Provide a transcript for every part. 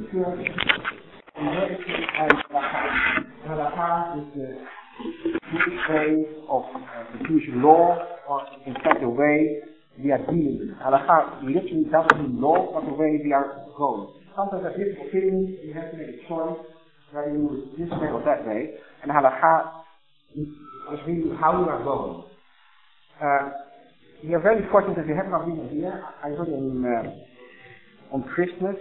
Halakha is the Jewish way of the Jewish law, or in fact the way we are dealing with. Halakha literally doesn't mean law, but the way we are going. Sometimes there are different opinions, you have to make a choice whether you use this way or that way, and Halakha is really how you are going. We are very fortunate that we have Ravina here. I heard him on Christmas.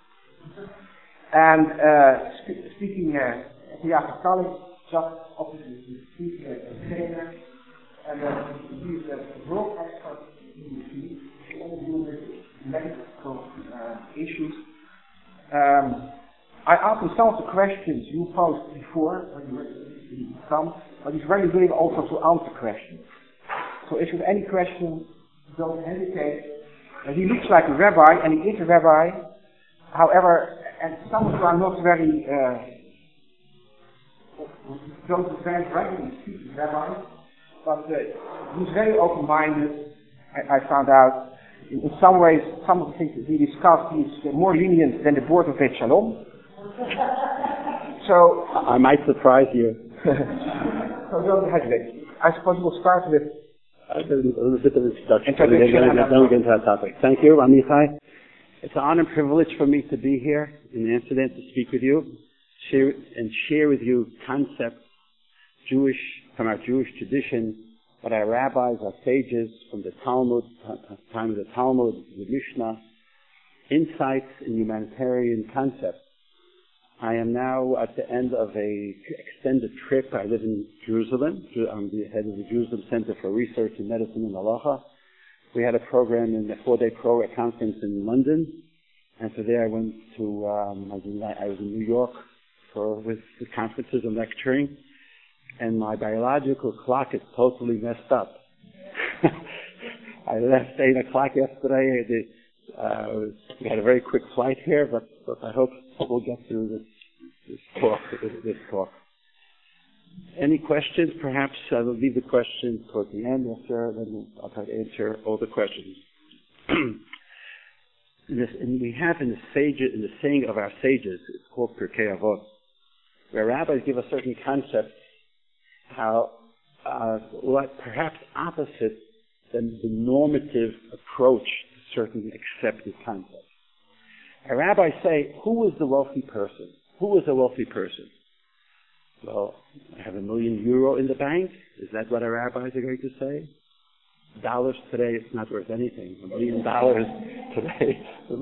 And speaking at the African College, just obviously to speak as a trainer, and he's a world expert in the field, all dealing with medical issues. I asked him some of the questions you posed before when you were come, but he's very willing also to answer questions. So if you have any questions, don't hesitate. He looks like a rabbi, and he is a rabbi. However, and some of you are not very, don't very regularly speak to rabbis, but he's very open-minded. I found out. In some ways, some of the things that we discussed, he's more lenient than the board of Beit Shalom. So I might surprise you. So don't hesitate. I suppose we'll start with a little bit of introduction. Then we get into that topic. Thank you, Amichai. It's an honor and privilege for me to be here in Amsterdam to speak with you, share with you concepts from our Jewish tradition, what our rabbis, our sages from the Talmud, time of the Talmud, the Mishnah, insights in humanitarian concepts. I am now at the end of a extended trip. I live in Jerusalem. I'm the head of the Jerusalem Center for Research in Medicine and Halacha. We had a program in a 4-day conference in London, and so there I went to, I was in New York with the conferences and lecturing, and my biological clock is totally messed up. I left 8 o'clock yesterday. We had a very quick flight here, but I hope we'll get through this talk. Any questions? Perhaps I will leave the questions towards the end, then I'll try to answer all the questions. And we have in the saying of our sages, it's called Pirkei Avot, where rabbis give a certain concept, what perhaps opposite than the normative approach to certain accepted concepts. Our rabbis say, who is the wealthy person? Who is a wealthy person? Well, I have €1 million in the bank. Is that what our rabbis are going to say? Dollars today, it's not worth anything. $1 million today, €1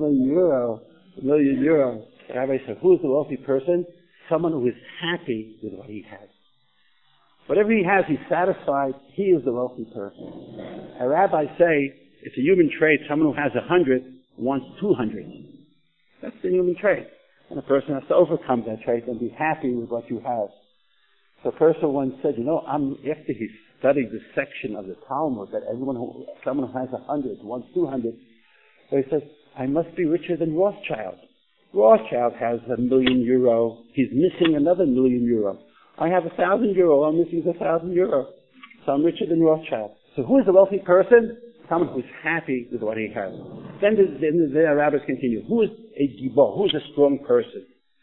million. The rabbis say, who is the wealthy person? Someone who is happy with what he has. Whatever he has, he's satisfied. He is the wealthy person. Our rabbis say, it's a human trait. Someone who has 100 wants 200. That's the human trait. And a person has to overcome that trait and be happy with what you have. So a person once said, after he studied this section of the Talmud, that someone who has 100 wants 200, so he says, I must be richer than Rothschild. Rothschild has €1 million. He's missing another €1 million. I have €1,000. I'm missing €1,000. So I'm richer than Rothschild. So who is a wealthy person? Someone who's happy with what he has. Then the rabbis continue. Who is a gibor? Who is a strong person?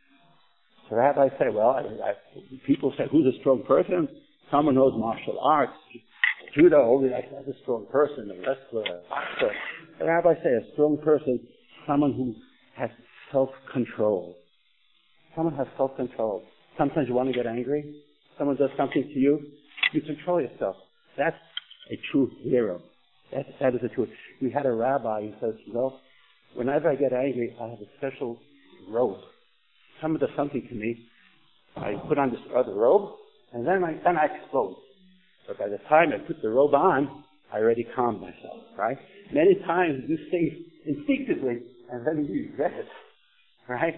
So rabbis say, people say, who's a strong person? Someone knows martial arts. Judo, only that's a strong person. A wrestler, a boxer. The rabbis say a strong person, someone who has self-control. Someone has self-control. Sometimes you want to get angry. Someone does something to you. You control yourself. That's a true hero. That is the truth. We had a rabbi who says, whenever I get angry, I have a special robe. Someone does something to me, I put on this other robe, and then I explode. But by the time I put the robe on, I already calmed myself, right? Many times you do things instinctively, and then you regret it, right?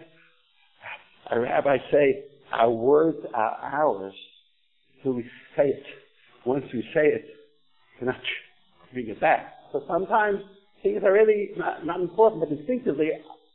Our rabbis say, our words are ours till we say it. Once we say it, we cannot bring it back. So sometimes things are really not important, but instinctively,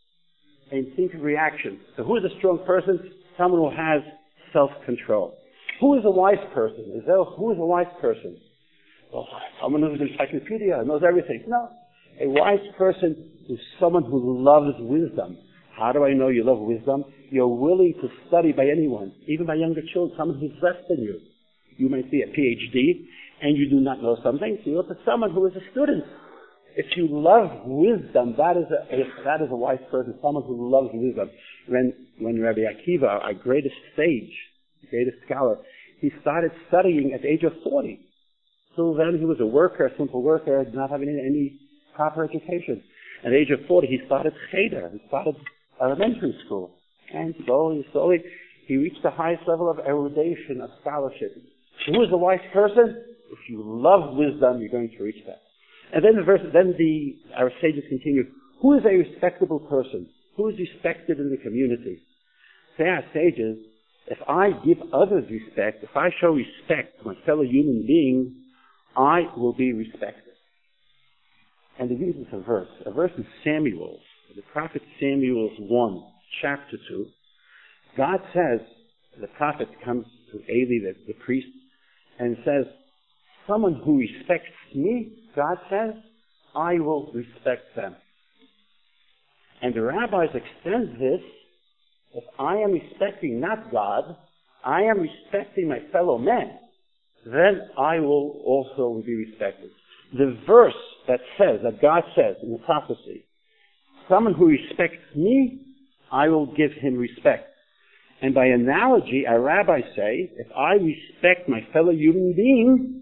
an instinctive reaction. So who is a strong person? Someone who has self-control. Who is a wise person? Who is a wise person? Well, someone who's an encyclopedia, knows everything. No. A wise person is someone who loves wisdom. How do I know you love wisdom? You're willing to study by anyone, even by younger children, someone who's less than you. You might be a PhD, and you do not know something, so you look at someone who is a student. If you love wisdom, that is a wise person, someone who loves wisdom. When Rabbi Akiva, our greatest sage, greatest scholar, he started studying at the age of 40. Till then, he was a worker, a simple worker, did not have any proper education. At the age of 40, he started cheder. He started elementary school. And slowly, he reached the highest level of erudition, of scholarship. Who is a wise person? If you love wisdom, you're going to reach that. And then our sages continue. Who is a respectable person? Who is respected in the community? Say our sages, if I give others respect, if I show respect to my fellow human beings, I will be respected. And he uses a verse in Samuel, the prophet Samuel's 1, chapter 2. God says, the prophet comes to Eli, the priest, and says, someone who respects me, God says, I will respect them. And the rabbis extend this, if I am respecting not God, I am respecting my fellow men, then I will also be respected. The verse that says, that God says in the prophecy, someone who respects me, I will give him respect. And by analogy, our rabbis say, if I respect my fellow human being,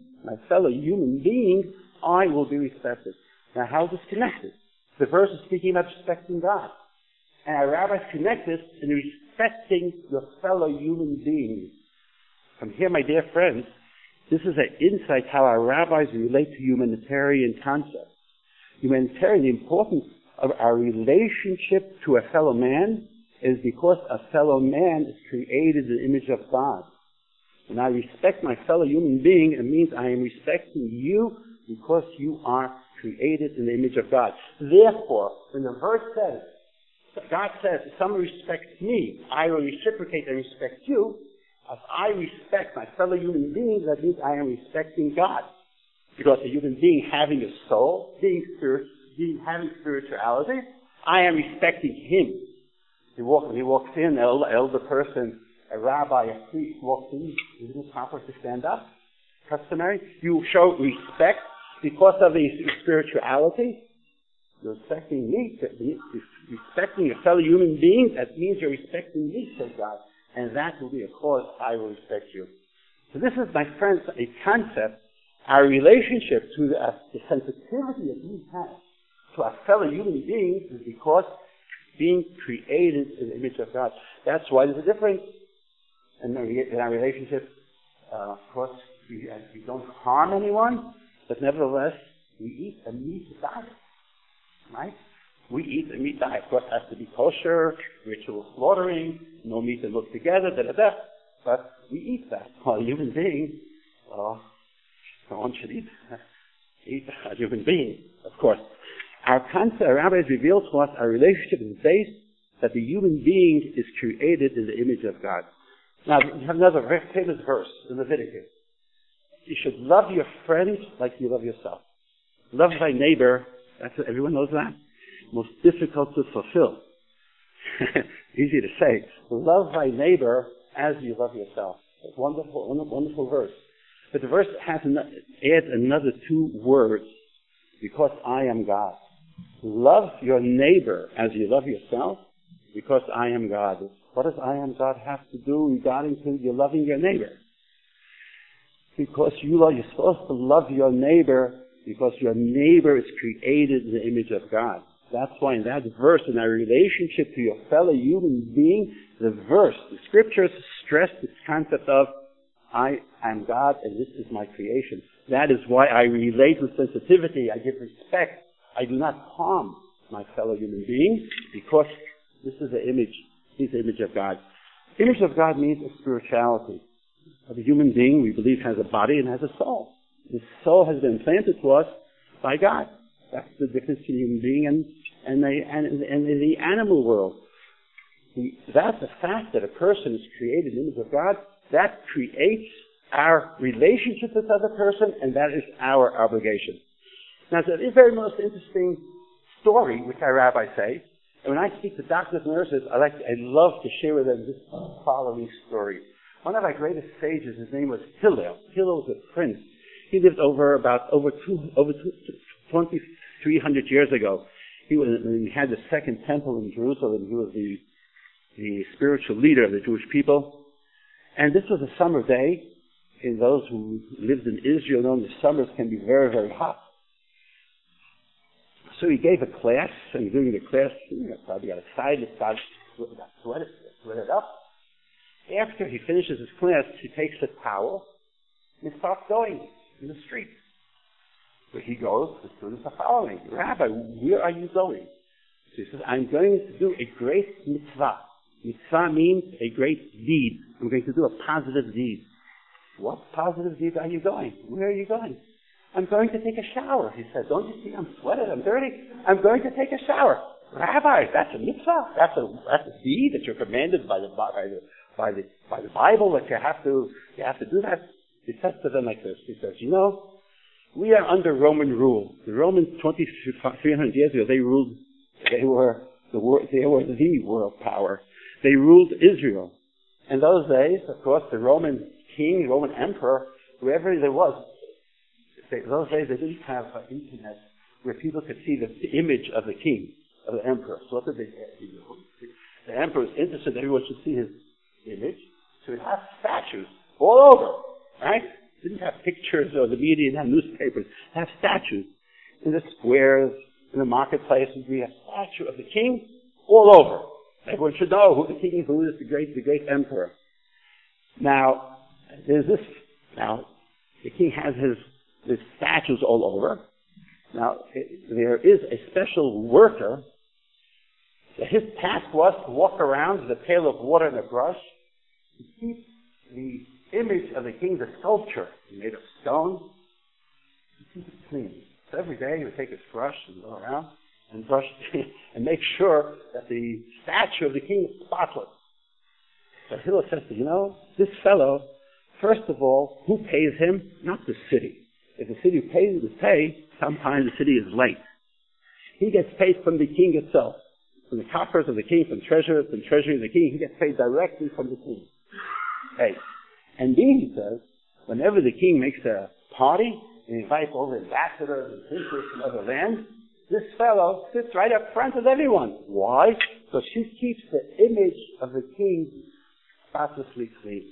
I will be respected. Now, how is this connected? The verse is speaking about respecting God. And our rabbis connect this in respecting your fellow human beings. From here, my dear friends, this is an insight how our rabbis relate to humanitarian concepts. Humanitarian, the importance of our relationship to a fellow man is because a fellow man is created in the image of God. When I respect my fellow human being, it means I am respecting you because you are created in the image of God. Therefore, when the verse says, God says, if someone respects me, I will reciprocate and respect you. If I respect my fellow human beings, that means I am respecting God. Because a human being having a soul, having spirituality, I am respecting him. He walks in, an elder person, a rabbi, a priest walks in, isn't it proper to stand up? Customary. You show respect because of his spirituality. You're respecting me, respecting your fellow human beings, that means you're respecting me, says God. And that will be a cause I will respect you. So this is, my friends, a concept, our relationship to the sensitivity that we have to our fellow human beings is because being created in the image of God. That's why there's a difference in our relationship. Of course, we don't harm anyone, but nevertheless, we eat a meat diet. Right? We eat a meat diet. Of course, it has to be kosher, ritual slaughtering, no meat and look together, but we eat that. While a human being, one should eat a human being, of course. Our concept, our rabbis reveal to us our relationship is based that the human being is created in the image of God. Now, we have another very famous verse in Leviticus. You should love your friend like you love yourself. Love thy neighbor. Everyone knows that. Most difficult to fulfill. Easy to say. Love thy neighbor as you love yourself. It's wonderful verse. But the verse adds another two words. Because I am God. Love your neighbor as you love yourself. Because I am God. What does I am God have to do regarding to you loving your neighbor? Because you're supposed to love your neighbor because your neighbor is created in the image of God. That's why in that verse, in our relationship to your fellow human being, the scriptures stress this concept of, I am God and this is my creation. That is why I relate with sensitivity, I give respect. I do not harm my fellow human being because this is the image of God. Image of God means a spirituality. The human being, we believe, has a body and has a soul. The soul has been implanted to us by God. That's the difference between human being and the animal world. That's the fact that a person is created in the image of God. That creates our relationship with the other person, and that is our obligation. Now, it's a very most interesting story, which our rabbis say, And when I speak to doctors and nurses, I love to share with them this following story. One of our greatest sages, his name was Hillel. Hillel was a prince. He lived over 2,300 years ago. He had the second temple in Jerusalem. He was the spiritual leader of the Jewish people. And this was a summer day. And those who lived in Israel know the summers can be very, very hot. So he gave a class, and during the class, probably got excited, got sweated up. After he finishes his class, he takes a towel and starts going in the street. Where he goes, the students are following. Rabbi, where are you going? So he says, I'm going to do a great mitzvah. Mitzvah means a great deed. I'm going to do a positive deed. What positive deed are you going? Where are you going? I'm going to take a shower. He said, don't you see I'm sweated, I'm dirty? I'm going to take a shower. Rabbi, that's a mitzvah. That's a deed that you're commanded by the Bible that you have to do that. He says to them like this. He says, we are under Roman rule. The Romans 2,300 years ago, they ruled. They were the world power. They ruled Israel. In those days, of course, the Roman king, Roman emperor, whoever there was, those days they didn't have internet where people could see the image of the king, of the emperor. So what did they do? The emperor was interested that everyone should see his image, so he'd have statues all over, right? Didn't have pictures or the media, didn't have newspapers. Have statues in the squares, in the marketplaces. We have a statue of the king all over. Everyone should know who the king is, who is the great emperor. Now, there's this. Now, the king has his statues all over. Now, there is a special worker. His task was to walk around with a pail of water and a brush to keep the image of the king, the sculpture made of stone, to keep it clean. So every day he would take his brush and go around and brush and make sure that the statue of the king is spotless. So Hillel says, this fellow, first of all, who pays him? Not the city. If the city pays his pay, sometimes the city is late. He gets paid from the king itself, from the coffers of the king, from treasury of the king. He gets paid directly from the king. Hey. And then he says, whenever the king makes a party and invites all the ambassadors and princes from other lands, this fellow sits right up front with everyone. Why? Because he keeps the image of the king spotlessly clean.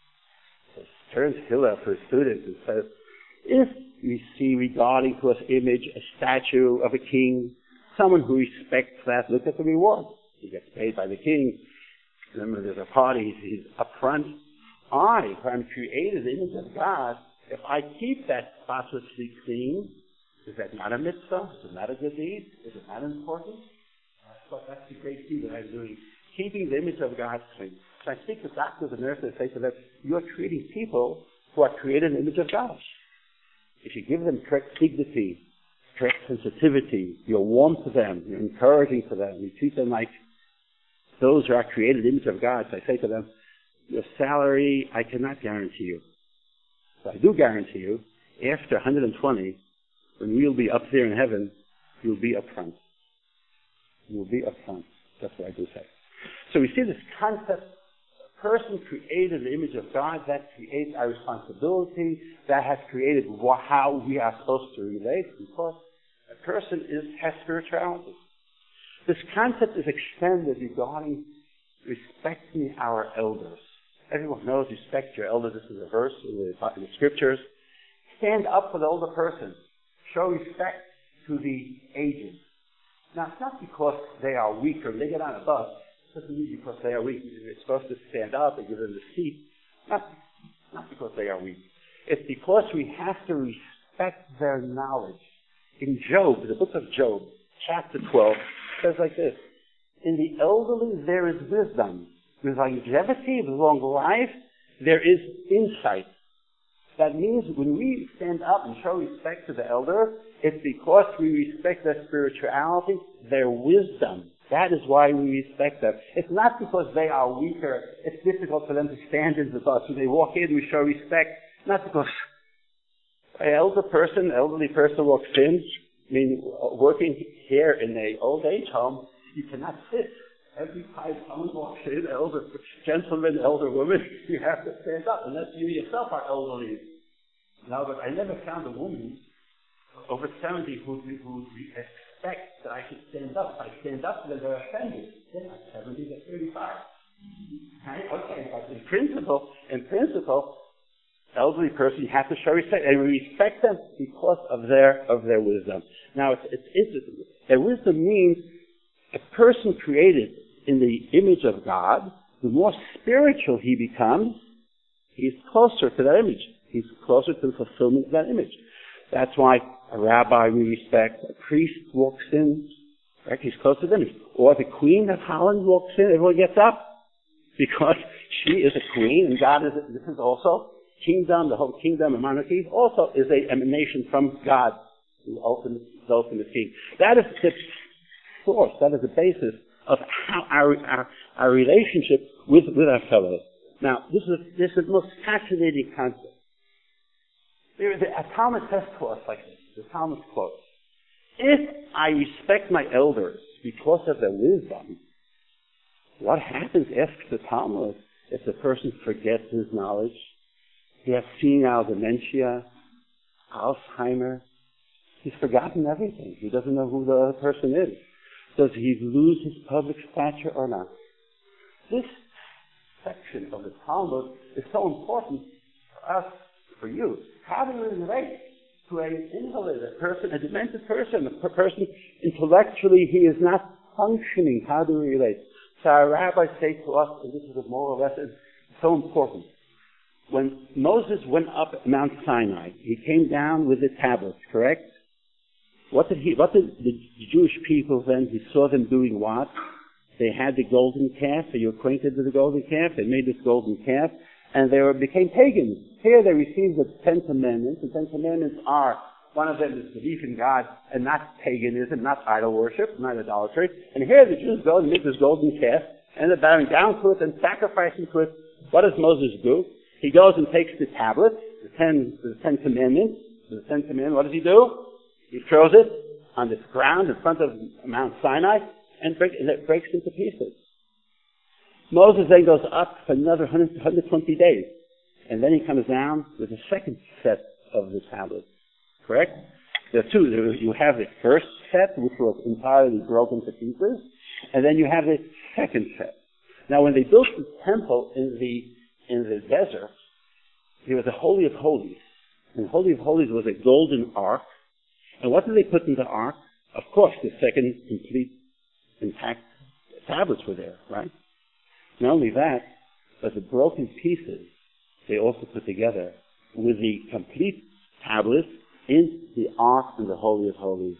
So turns Hillel to his students and says, if we see regarding to his image a statue of a king, someone who respects that, look at the reward. He gets paid by the king. Remember, there's a party, he's up front. If I'm created in the image of God, if I keep that spotlessly clean, is that not a mitzvah? Is it not a good deed? Is it not important? That's the great deed that I'm doing. Keeping the image of God clean. So I speak to doctors and nurses and say to them, you're treating people who are created in the image of God. If you give them correct dignity, correct sensitivity, you're warm to them, you're encouraging to them, you treat them like those who are created in the image of God. So I say to them, your salary, I cannot guarantee you. But I do guarantee you, after 120, when we'll be up there in heaven, you'll be up front. You'll be up front. That's what I do say. So we see this concept, a person created in the image of God, that creates our responsibility, that has created how we are supposed to relate, because a person has spirituality. This concept is extended regarding respecting our elders. Everyone knows respect your elders. This is a verse in the scriptures. Stand up for the older person. Show respect to the aged. Now, it's not because they are weak or they get on a bus. It doesn't mean because they are weak. You're supposed to stand up and give them the seat. Not because they are weak. It's because we have to respect their knowledge. In Job, the book of Job, chapter 12, says like this. In the elderly there is wisdom. With longevity, with long life, there is insight. That means when we stand up and show respect to the elder, it's because we respect their spirituality, their wisdom. That is why we respect them. It's not because they are weaker. It's difficult for them to stand in the bus. When they walk in, we show respect. Not because an elderly person walks in, working here in an old age home, You cannot sit. Every time someone walks in, elder gentleman, elder woman, you have to stand up, unless you yourself are elderly. No, but I never found a woman over 70 who expect that I should stand up. If I stand up, then they're offended. They're not 70, they're 35. Right? Okay, but in principle, elderly person, you have to show respect, and we respect them because of their wisdom. Now, it's interesting. Their wisdom means a person created in the image of God, the more spiritual he becomes, he's closer to that image. He's closer to the fulfillment of that image. That's why a rabbi we respect, a priest walks in, right? He's close to the image. Or the Queen of Holland walks in, everyone gets up, because she is a queen, and God this is also kingdom, the whole kingdom and monarchy also is an emanation from God, the ultimate king. That is the source, that is the basis of how our relationship with our fellows. Now, this is the most fascinating concept. A Talmud says to us like this, the Talmud quotes, if I respect my elders because of their wisdom, what happens, asks the Talmud, if the person forgets his knowledge? He has senile dementia, Alzheimer. He's forgotten everything. He doesn't know who the other person is. Does he lose his public stature or not? This section of the Talmud is so important for us, for you. How do we relate to an invalid, a demented person, a person intellectually he is not functioning? How do we relate? So our rabbis say to us, and this is a moral lesson, so important. When Moses went up Mount Sinai, he came down with the tablets, correct? What did the Jewish people then, he saw them doing what? They had the golden calf. Are you acquainted with the golden calf? They made this golden calf, and they became pagans. Here they received the Ten Commandments. The Ten Commandments are, one of them is belief in God, and not paganism, not idol worship, not idolatry. And here the Jews go and make this golden calf, and they're bowing down to it and sacrificing to it. What does Moses do? He goes and takes the tablets, the Ten Commandments. What does he do? He throws it on the ground in front of Mount Sinai, and it breaks into pieces. Moses then goes up for another 120 days, and then he comes down with a second set of the tablets. Correct? There are two. You have the first set, which was entirely broken to pieces, and then you have the second set. Now, when they built the temple in the desert, there was a Holy of Holies. And the Holy of Holies was a golden ark. And what did they put in the ark? Of course, the second complete, intact tablets were there, right? Not only that, but the broken pieces they also put together with the complete tablets in the ark and the Holy of Holies.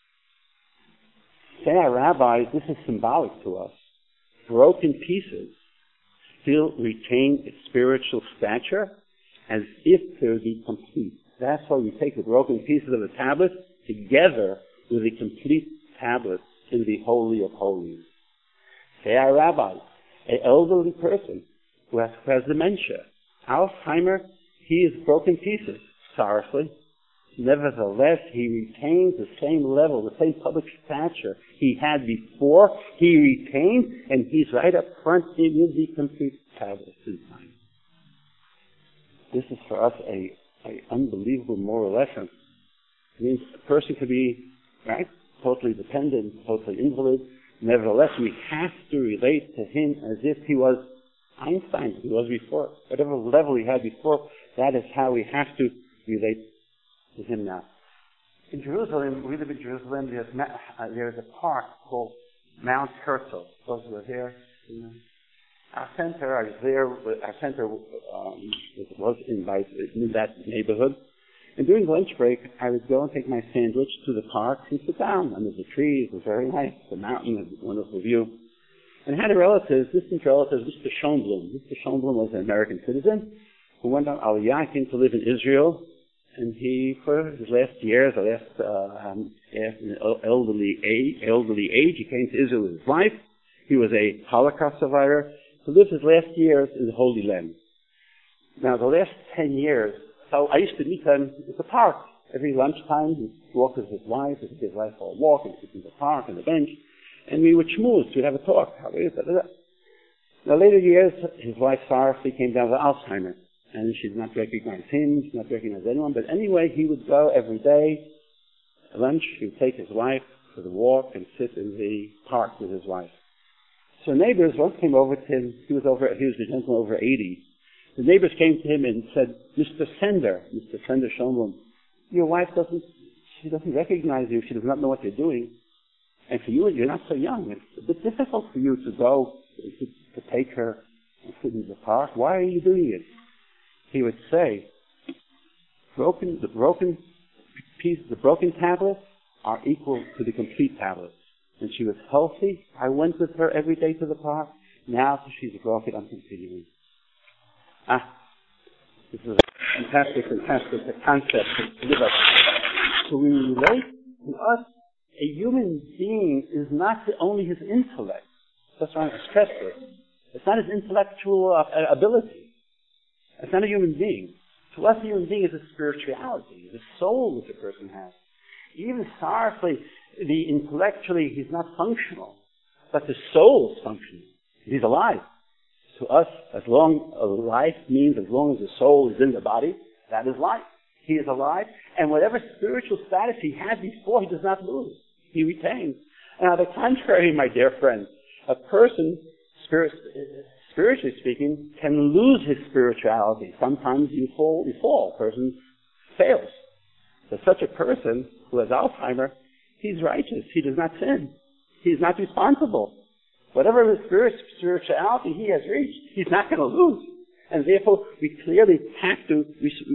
Say our rabbis, this is symbolic to us. Broken pieces still retain its spiritual stature as if they would be complete. That's why we take the broken pieces of the tablet together with the complete tablet in the Holy of Holies. Say our rabbis, an elderly person who has dementia, Alzheimer, he is broken pieces, sorrowfully. Nevertheless, he retains the same level, the same public stature he had before. He retains, and he's right up front in the complete tablets in time. This is for us a unbelievable moral lesson. It means a person could be, right, totally dependent, totally invalid. Nevertheless, we have to relate to him as if he was Einstein, he was before. Whatever level he had before, that is how we have to relate to him now. In Jerusalem, we live in Jerusalem, there's a park called Mount Herzl. Those who are there, you know. Our center was in that neighborhood. And during lunch break, I would go and take my sandwich to the park and sit down under the trees. It was very nice. The mountain had a wonderful view. And I had a relative, distant relative, Mr. Schoenblum. Mr. Schoenblum was an American citizen who went on Aliyah, came to live in Israel. And he, for his last years, elderly age, he came to Israel with his wife. He was a Holocaust survivor. He lived his last years in the Holy Land. Now, the last 10 years, so I used to meet him at the park. Every lunchtime, he'd walk with his wife, he'd take his wife for a walk, and sit in the park on the bench. And we would schmooze, we'd have a talk. Now, later years, his wife sorrowfully came down with Alzheimer's, and she did not recognize him, she did not recognize anyone, but anyway, he would go every day, at lunch, he would take his wife for the walk and sit in the park with his wife. So neighbors once came over to him, he was a gentleman over 80. The neighbors came to him and said, Mr. Sender Schomlin, your wife doesn't recognize you, she does not know what you're doing. And for you, you're not so young. It's a bit difficult for you to go, to take her and sit in the park. Why are you doing it? He would say, the broken tablets are equal to the complete tablets. When she was healthy, I went with her every day to the park. Now she's broken, I'm continuing. This is a fantastic concept to give us. So we relate to us. A human being is not only his intellect. That's why I stress this. It's not his intellectual ability. It's not a human being. To us, a human being is a spirituality, the soul that the person has. Even sorrowfully, intellectually, he's not functional, but the soul is functional. He's alive. To us, as long as life means as long as the soul is in the body, that is life. He is alive, and whatever spiritual status he had before, he does not lose. He retains. And on the contrary, my dear friends, a person, spiritually speaking, can lose his spirituality. Sometimes you fall. A person fails. So such a person who has Alzheimer's, he's righteous. He does not sin. He's not responsible. Whatever his spirituality he has reached, he's not going to lose. And therefore, we clearly have to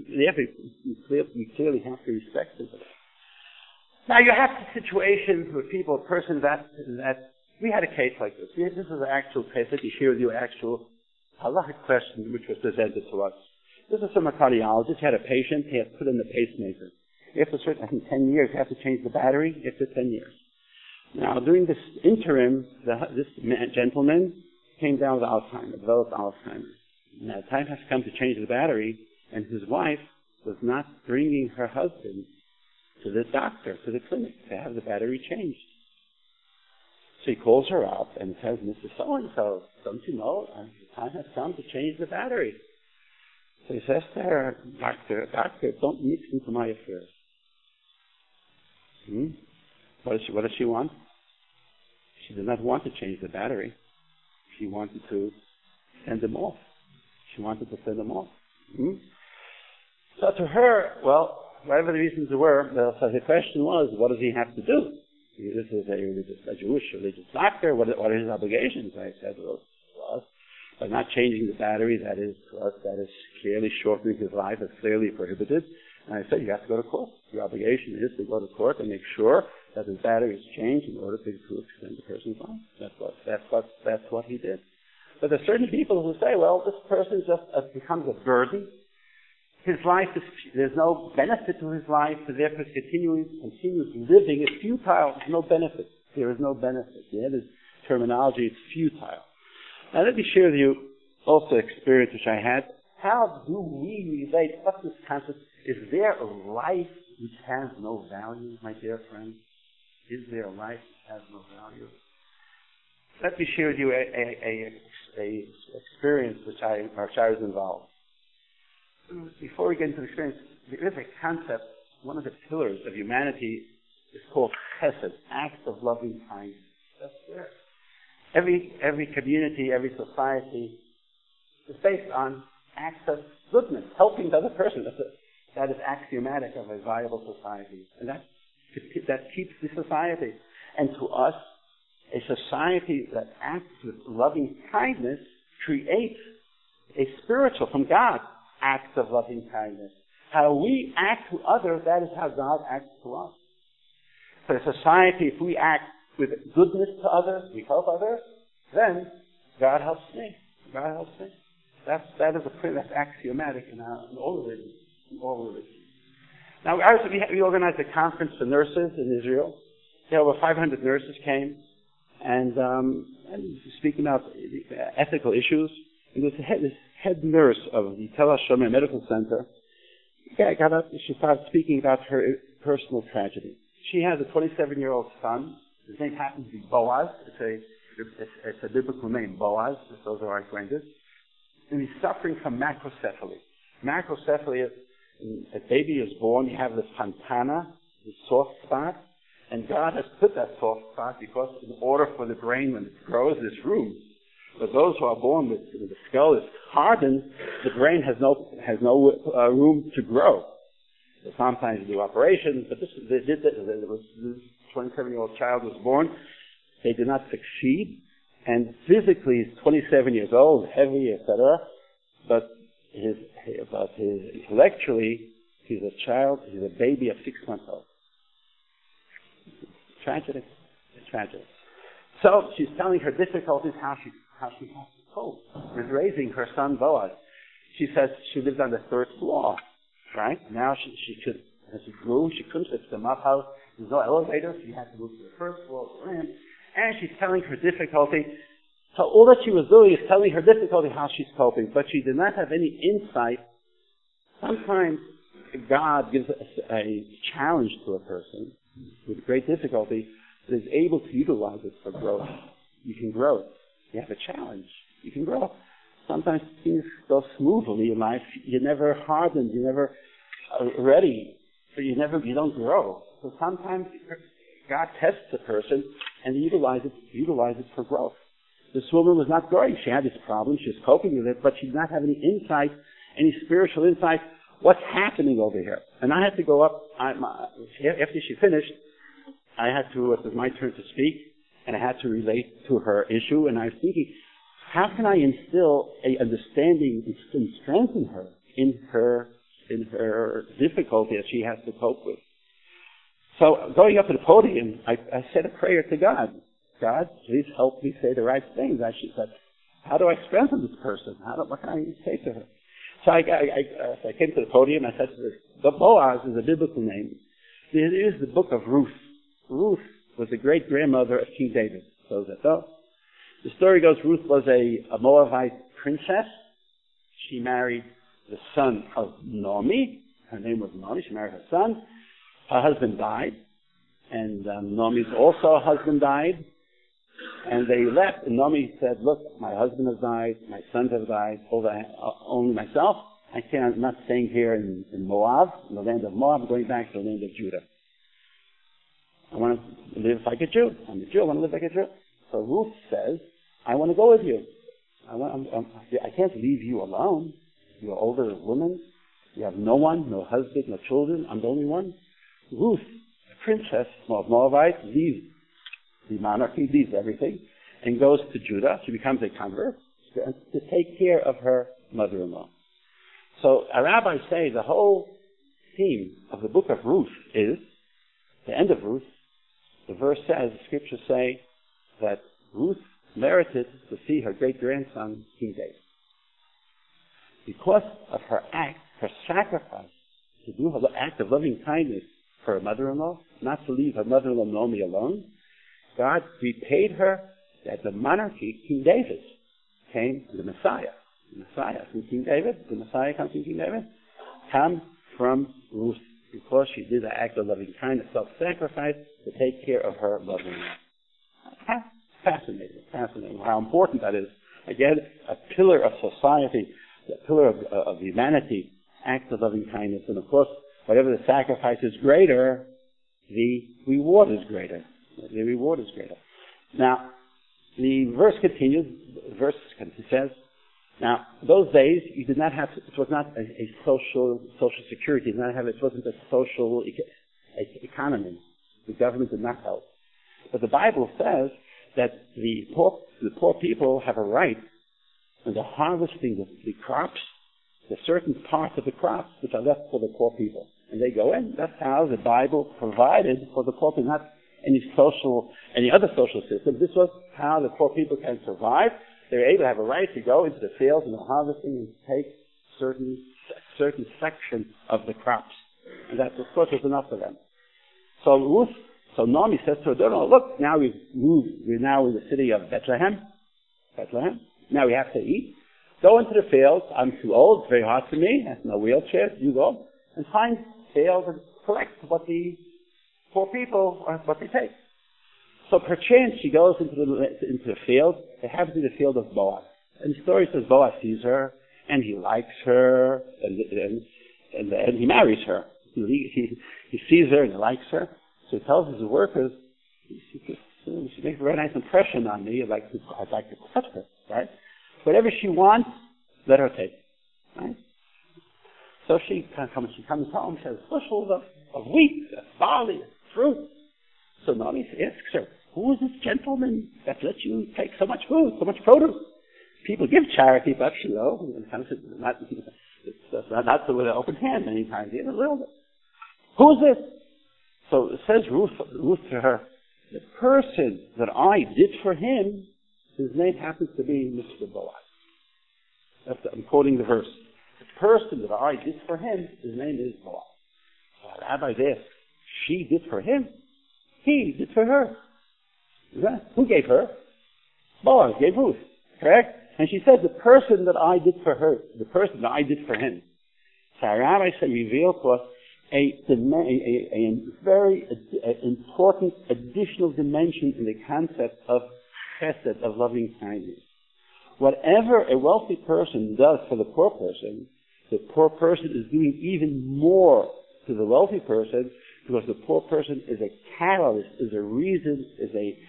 respect him. Now, you have situations with people, a person that we had a case like this. This is an actual case. Let me share with you an actual halachic question which was presented to us. This is from a cardiologist. He had a patient. He had put in the pacemaker. After 10 years, you have to change the battery after 10 years. Now, during this interim, this gentleman came down with Alzheimer's, developed Alzheimer's. Now, time has come to change the battery, and his wife was not bringing her husband to the doctor, to the clinic, to have the battery changed. So he calls her up and says, Mrs. So-and-so, don't you know, the time has come to change the battery. So he says to her, Doctor, don't mix into my affairs. What does she want? She did not want to change the battery. She wanted to send him off. So to her, well, whatever the reasons were, so the question was, what does he have to do? This is a Jewish religious doctor. What are his obligations? I said, well, to us, by not changing the battery, that is clearly shortening his life. It's clearly prohibited. And I said, you have to go to court. Your obligation is to go to court and make sure that his battery is changed in order to extend the person's life. That's what he did. But there are certain people who say, well, this person just becomes a burden. His life there's no benefit to his life, so therefore continues living is futile. There's no benefit. There is no benefit. The other terminology is futile. Now let me share with you also an experience which I had. How do we relate? What's this concept? Is there a life which has no value, my dear friends? Is there a life which has no value? Let me share with you a experience which I was involved. Before we get into the experience, there is a concept, one of the pillars of humanity is called chesed, acts of loving kindness. That's there. Every community, every society is based on acts of goodness, helping the other person. That is axiomatic of a viable society. And that keeps the society. And to us, a society that acts with loving kindness creates a spiritual, from God, acts of loving kindness. How we act to others, that is how God acts to us. For a society, if we act with goodness to others, we help others, then God helps me. God helps me. That's axiomatic in all religions. Now, we organized a conference for nurses in Israel. There were 500 nurses came, and speaking about ethical issues. And this head nurse of the Tel HaShomer Medical Center got up and she started speaking about her personal tragedy. She has a 27-year-old son His name happens to be Boaz. It's a biblical name, Boaz. Those are our acquaintances. And he's suffering from macrocephaly. Macrocephaly is, a baby is born, you have this fontana, this soft spot, and God has put that soft spot because in order for the brain, when it grows, there's room. But those who are born with the skull is hardened, the brain has no room to grow. So sometimes they do operations, but this 27-year-old child was born. They did not succeed, and physically he's 27 years old, heavy, etc. But intellectually, he's a child. He's a baby of 6 months old. Tragedy. So she's telling her difficulties, how she has to cope with raising her son Boaz. She says she lived on the 3rd floor, right? Now she could, as she grew, she couldn't lift them up. There's no elevator, so she had to move to the 1st floor for him. And she's telling her difficulty. So all that she was doing is telling her difficulty how she's coping, but she did not have any insight. Sometimes God gives a challenge to a person with great difficulty that is able to utilize it for growth. You can grow. You have a challenge. You can grow. Sometimes things go smoothly in life. You're never hardened. You're never ready. So you don't grow. So sometimes God tests a person and utilizes it for growth. This woman was not growing. She had this problem. She was coping with it, but she did not have any insight, any spiritual insight. What's happening over here? And I had to go up. After she finished, it was my turn to speak, and I had to relate to her issue. And I was thinking, how can I instill a understanding and strengthen her in her difficulty that she has to cope with? So going up to the podium, I said a prayer to God. God, please help me say the right things. She said, how do I strengthen this person? What can I say to her? So I came to the podium. I said to her, the Boaz is a biblical name. It is the book of Ruth. Ruth was the great-grandmother of King David. So the story goes, Ruth was a Moabite princess. She married the son of Naomi. Her name was Naomi. She married her son. Her husband died. And Naomi's also husband died. And they left. And Naomi said, look, my husband has died. My sons have died. Only myself. I'm not staying here in Moab, in the land of Moab. I'm going back to the land of Judah. I want to live like a Jew. I'm a Jew. I want to live like a Jew. So Ruth says, I want to go with you. I can't leave you alone. You're an older woman. You have no one, no husband, no children. I'm the only one. Ruth, a princess of Moabite, leaves the monarchy, leaves everything, and goes to Judah. She becomes a convert to take care of her mother-in-law. So our rabbis say the whole theme of the book of Ruth is, the end of Ruth, the verse says, the scriptures say, that Ruth merited to see her great-grandson, King David. Because of her act, her sacrifice, to do her act of loving kindness for her mother-in-law, not to leave her mother-in-law Naomi alone, God repaid her that the monarchy, King David, came, the Messiah. The Messiah from King David, the Messiah comes from King David, comes from Ruth, because she did an act of loving kindness, self-sacrifice, to take care of her mother-in-law. Fascinating how important that is. Again, a pillar of society, a pillar of humanity, act of loving kindness. And of course, whatever the sacrifice is greater, the reward is greater. The reward is greater. Now, the verse continues. The verse says, now, those days, you did not have, it was not a social security. It wasn't a social economy. The government did not help. But the Bible says that the poor people have a right, when they're harvesting the crops, there's certain parts of the crops which are left for the poor people. And they go in. That's how the Bible provided for the poor people, not any other social system. This was how the poor people can survive. They're able to have a right to go into the fields and the harvesting and take certain section of the crops. And that, of course, was enough for them. So Naomi says to her, no, look, now we've moved. We're now in the city of Bethlehem. Now we have to eat. Go into the fields. I'm too old. It's very hard for me. I have no wheelchair. You go and find fields and collect what the poor people, what they take. So perchance she goes into the field. It happens to be the field of Boaz. And the story says Boaz sees her, and he likes her, and he marries her. He sees her and he likes her. So he tells his workers, she makes a very nice impression on me. I'd like to touch her, right? Whatever she wants, let her take, right? So she comes home, she has bushels of wheat, barley, fruit. So Naomi asks her, who is this gentleman that lets you take so much food, so much produce? People give charity, but not with an open hand many times. A little bit. Who is this? So it says Ruth to her, the person that I did for him, his name happens to be Mr. Boaz. I'm quoting the verse. The person that I did for him, his name is Boaz. So the rabbi asked, she did for him? He did for her. Who gave her? Boaz gave Ruth. Correct? And she said, the person that I did for her, the person that I did for him. So our rabbi said, revealed to us a very important additional dimension in the concept of chesed, of loving kindness. Whatever a wealthy person does for the poor person is doing even more to the wealthy person, because the poor person is a catalyst, is a reason, is a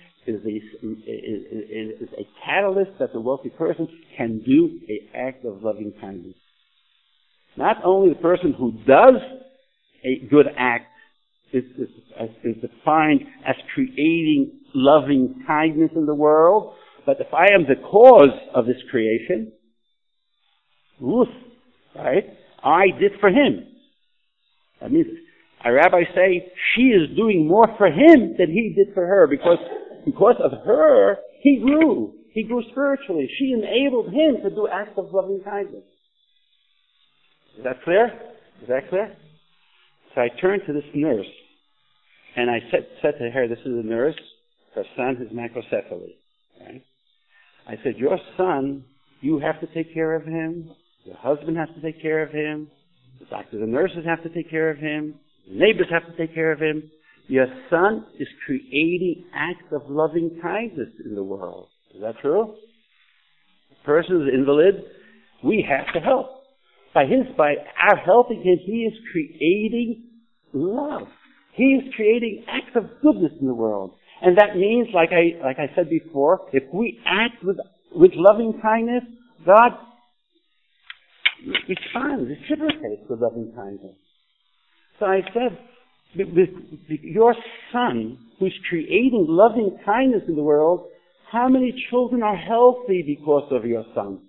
catalyst that the wealthy person can do an act of loving kindness. Not only the person who does a good act is defined as creating loving kindness in the world, but if I am the cause of this creation, Ruth, right, I did for him. That means our rabbis say she is doing more for him than he did for her, because of her, he grew. He grew spiritually. She enabled him to do acts of loving kindness. Is that clear? Is that clear? So I turned to this nurse, and I said to her, this is a nurse, her son has macrocephaly. Right? I said, your son, you have to take care of him, your husband has to take care of him, the doctors and nurses have to take care of him, the neighbors have to take care of him. Your son is creating acts of loving kindness in the world. Is that true? The person is invalid, we have to help. By our helping him, he is creating love. He is creating acts of goodness in the world. And that means, like I said before, if we act with loving kindness, God responds, reciprocates with loving kindness. So I said, your son, who's creating loving kindness in the world, how many children are healthy because of your son?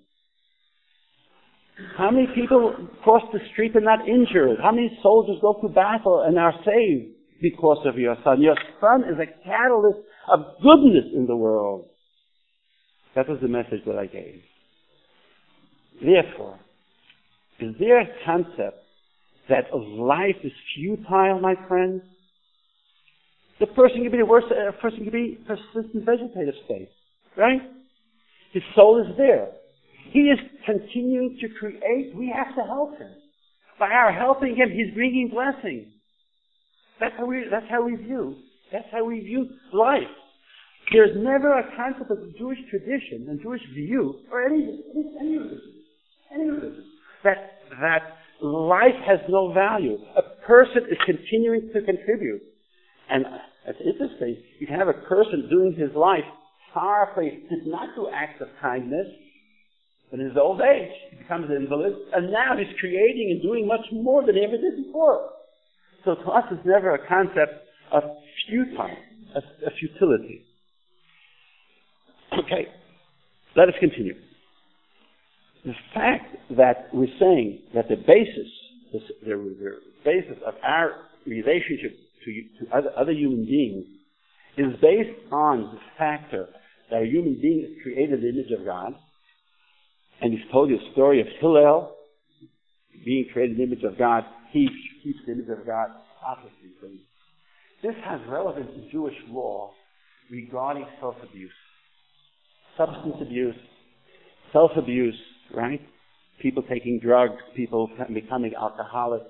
How many people cross the street and not injured? How many soldiers go to battle and are saved because of your son? Your son is a catalyst of goodness in the world. That was the message that I gave. Therefore, is there a concept that life is futile, my friends? The person can be the worst. A person can be persistent vegetative state, right? His soul is there. He is continuing to create. We have to help him. By our helping him, he's bringing blessing. That's how we view life. There's never a concept of Jewish tradition and Jewish view, or any religion, that life has no value. A person is continuing to contribute. And it's interesting. You can have a person doing his life powerfully, did not do acts of kindness. In his old age, he becomes an invalid, and now he's creating and doing much more than he ever did before. So to us, it's never a concept of futility. Okay, let us continue. The fact that we're saying that the basis of our relationship to other human beings is based on the factor that a human being is created in the image of God. And he's told you a story of Hillel being created in the image of God. He keeps the image of God obviously. This has relevance to Jewish law regarding self-abuse. Substance abuse, self-abuse, right? People taking drugs, people becoming alcoholics.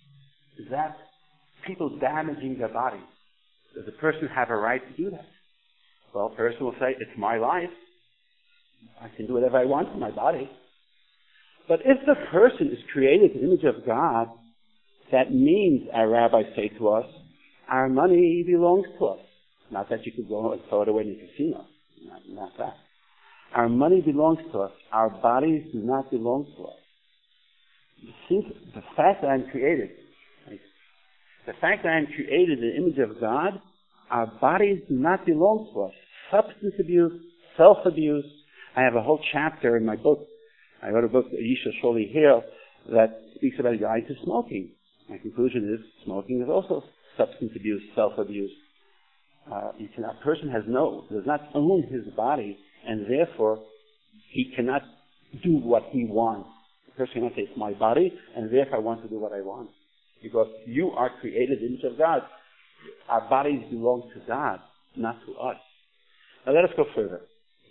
Is that people damaging their bodies? Does a person have a right to do that? Well, a person will say, it's my life. I can do whatever I want with my body. But if the person is created in the image of God, that means, our rabbis say to us, our money belongs to us. Not that you could go and throw it away in the casino. Not that. Our money belongs to us. Our bodies do not belong to us. Since the fact that I'm created, the fact that I'm created in the image of God, our bodies do not belong to us. Substance abuse, self-abuse. I have a whole chapter in my book. I wrote a book, Yisha Sholi Hill, that speaks about a guide to smoking. My conclusion is smoking is also substance abuse, self-abuse. A person does not own his body, and therefore he cannot do what he wants. The person cannot say, it's my body, and therefore I want to do what I want. Because you are created in the image of God. Our bodies belong to God, not to us. Now let us go further.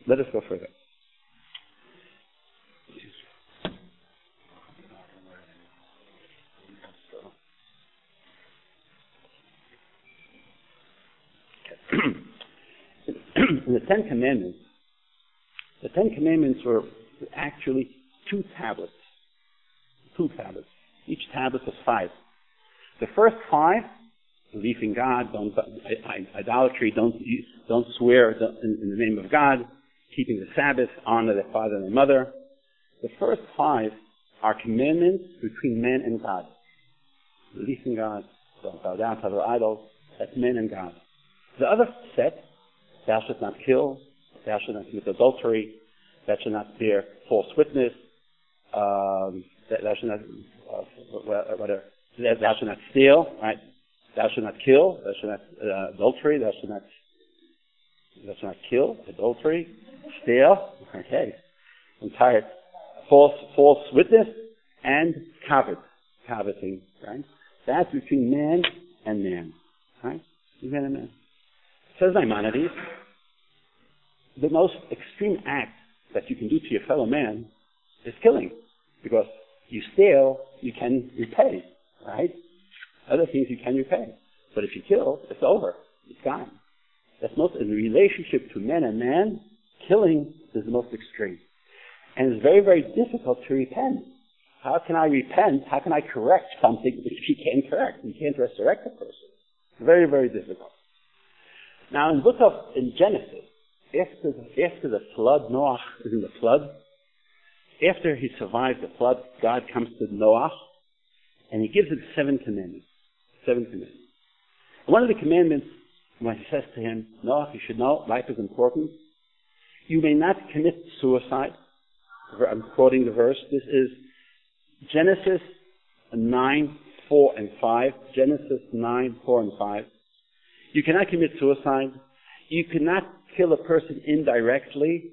In the Ten Commandments were actually two tablets. Each tablet was 5. The first 5, belief in God, idolatry, don't swear in the name of God, keeping the Sabbath, honor their father and their mother. The first 5 are commandments between man and God. Belief in God, don't bow down to other idols, that's man and God. The other set, thou shalt not kill, thou shalt not commit adultery, thou shalt not bear false witness, thou shalt not steal, right? Thou shalt not kill, thou shalt not adultery, thou shalt not kill, adultery, steal, okay. I'm tired. False witness and coveting, right? That's between man and man, right? Man and man. Says Maimonides, the most extreme act that you can do to your fellow man is killing. Because you steal, you can repay, right? Other things you can repay. But if you kill, it's over. It's gone. That's most, in the relationship to man and man, killing is the most extreme. And it's very, very difficult to repent. How can I repent? How can I correct something which you can't correct? You can't resurrect a person. Very, very difficult. Now, in Genesis, after the flood, Noah is in the flood. After he survives the flood, God comes to Noah, and he gives him 7 commandments. 7 commandments. And one of the commandments, when he says to him, Noah, you should know, life is important. You may not commit suicide. I'm quoting the verse. This is Genesis 9, 4 and 5. Genesis 9, 4 and 5. You cannot commit suicide. You cannot kill a person indirectly.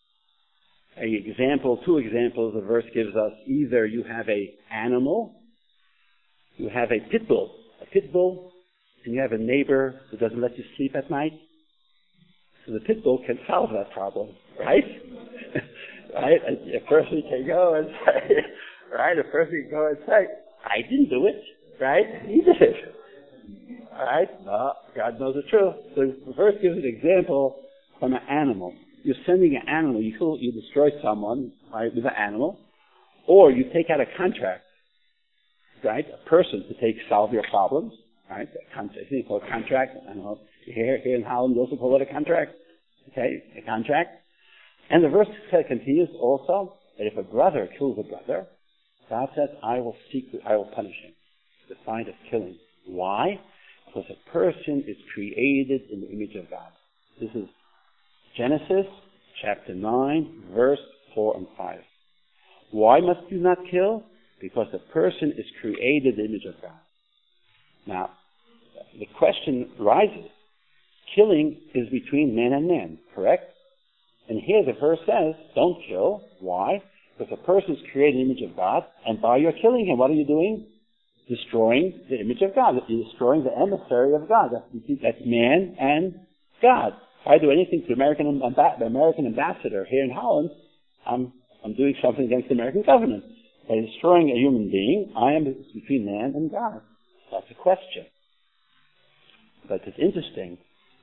Two examples the verse gives us. Either you have an animal, you have a pit bull, and you have a neighbor who doesn't let you sleep at night. So the pit bull can solve that problem, right? Right? A person can go and say, right? A person can go and say, I didn't do it, right? He did it. Alright? No, God knows the truth. So the verse gives an example from an animal. You're sending an animal, you destroy someone, right, with an animal, or you take out a contract, right, a person to solve your problems, right, I think it's called a contract, I don't know, here in Holland, we also call it a contract, okay, a contract. And the verse continues also, that if a brother kills a brother, God says, I will punish him. The sign of killing. Why? Because a person is created in the image of God. This is Genesis chapter 9, verse 4 and 5. Why must you not kill? Because a person is created in the image of God. Now, the question rises. Killing is between man and man, correct? And here the verse says, don't kill. Why? Because a person is created in the image of God, and by your killing him, what are you doing? Destroying the image of God. You're destroying the emissary of God. That's man and God. If I do anything to the American ambassador here in Holland, I'm doing something against the American government. By destroying a human being, I am between man and God. That's a question. But it's interesting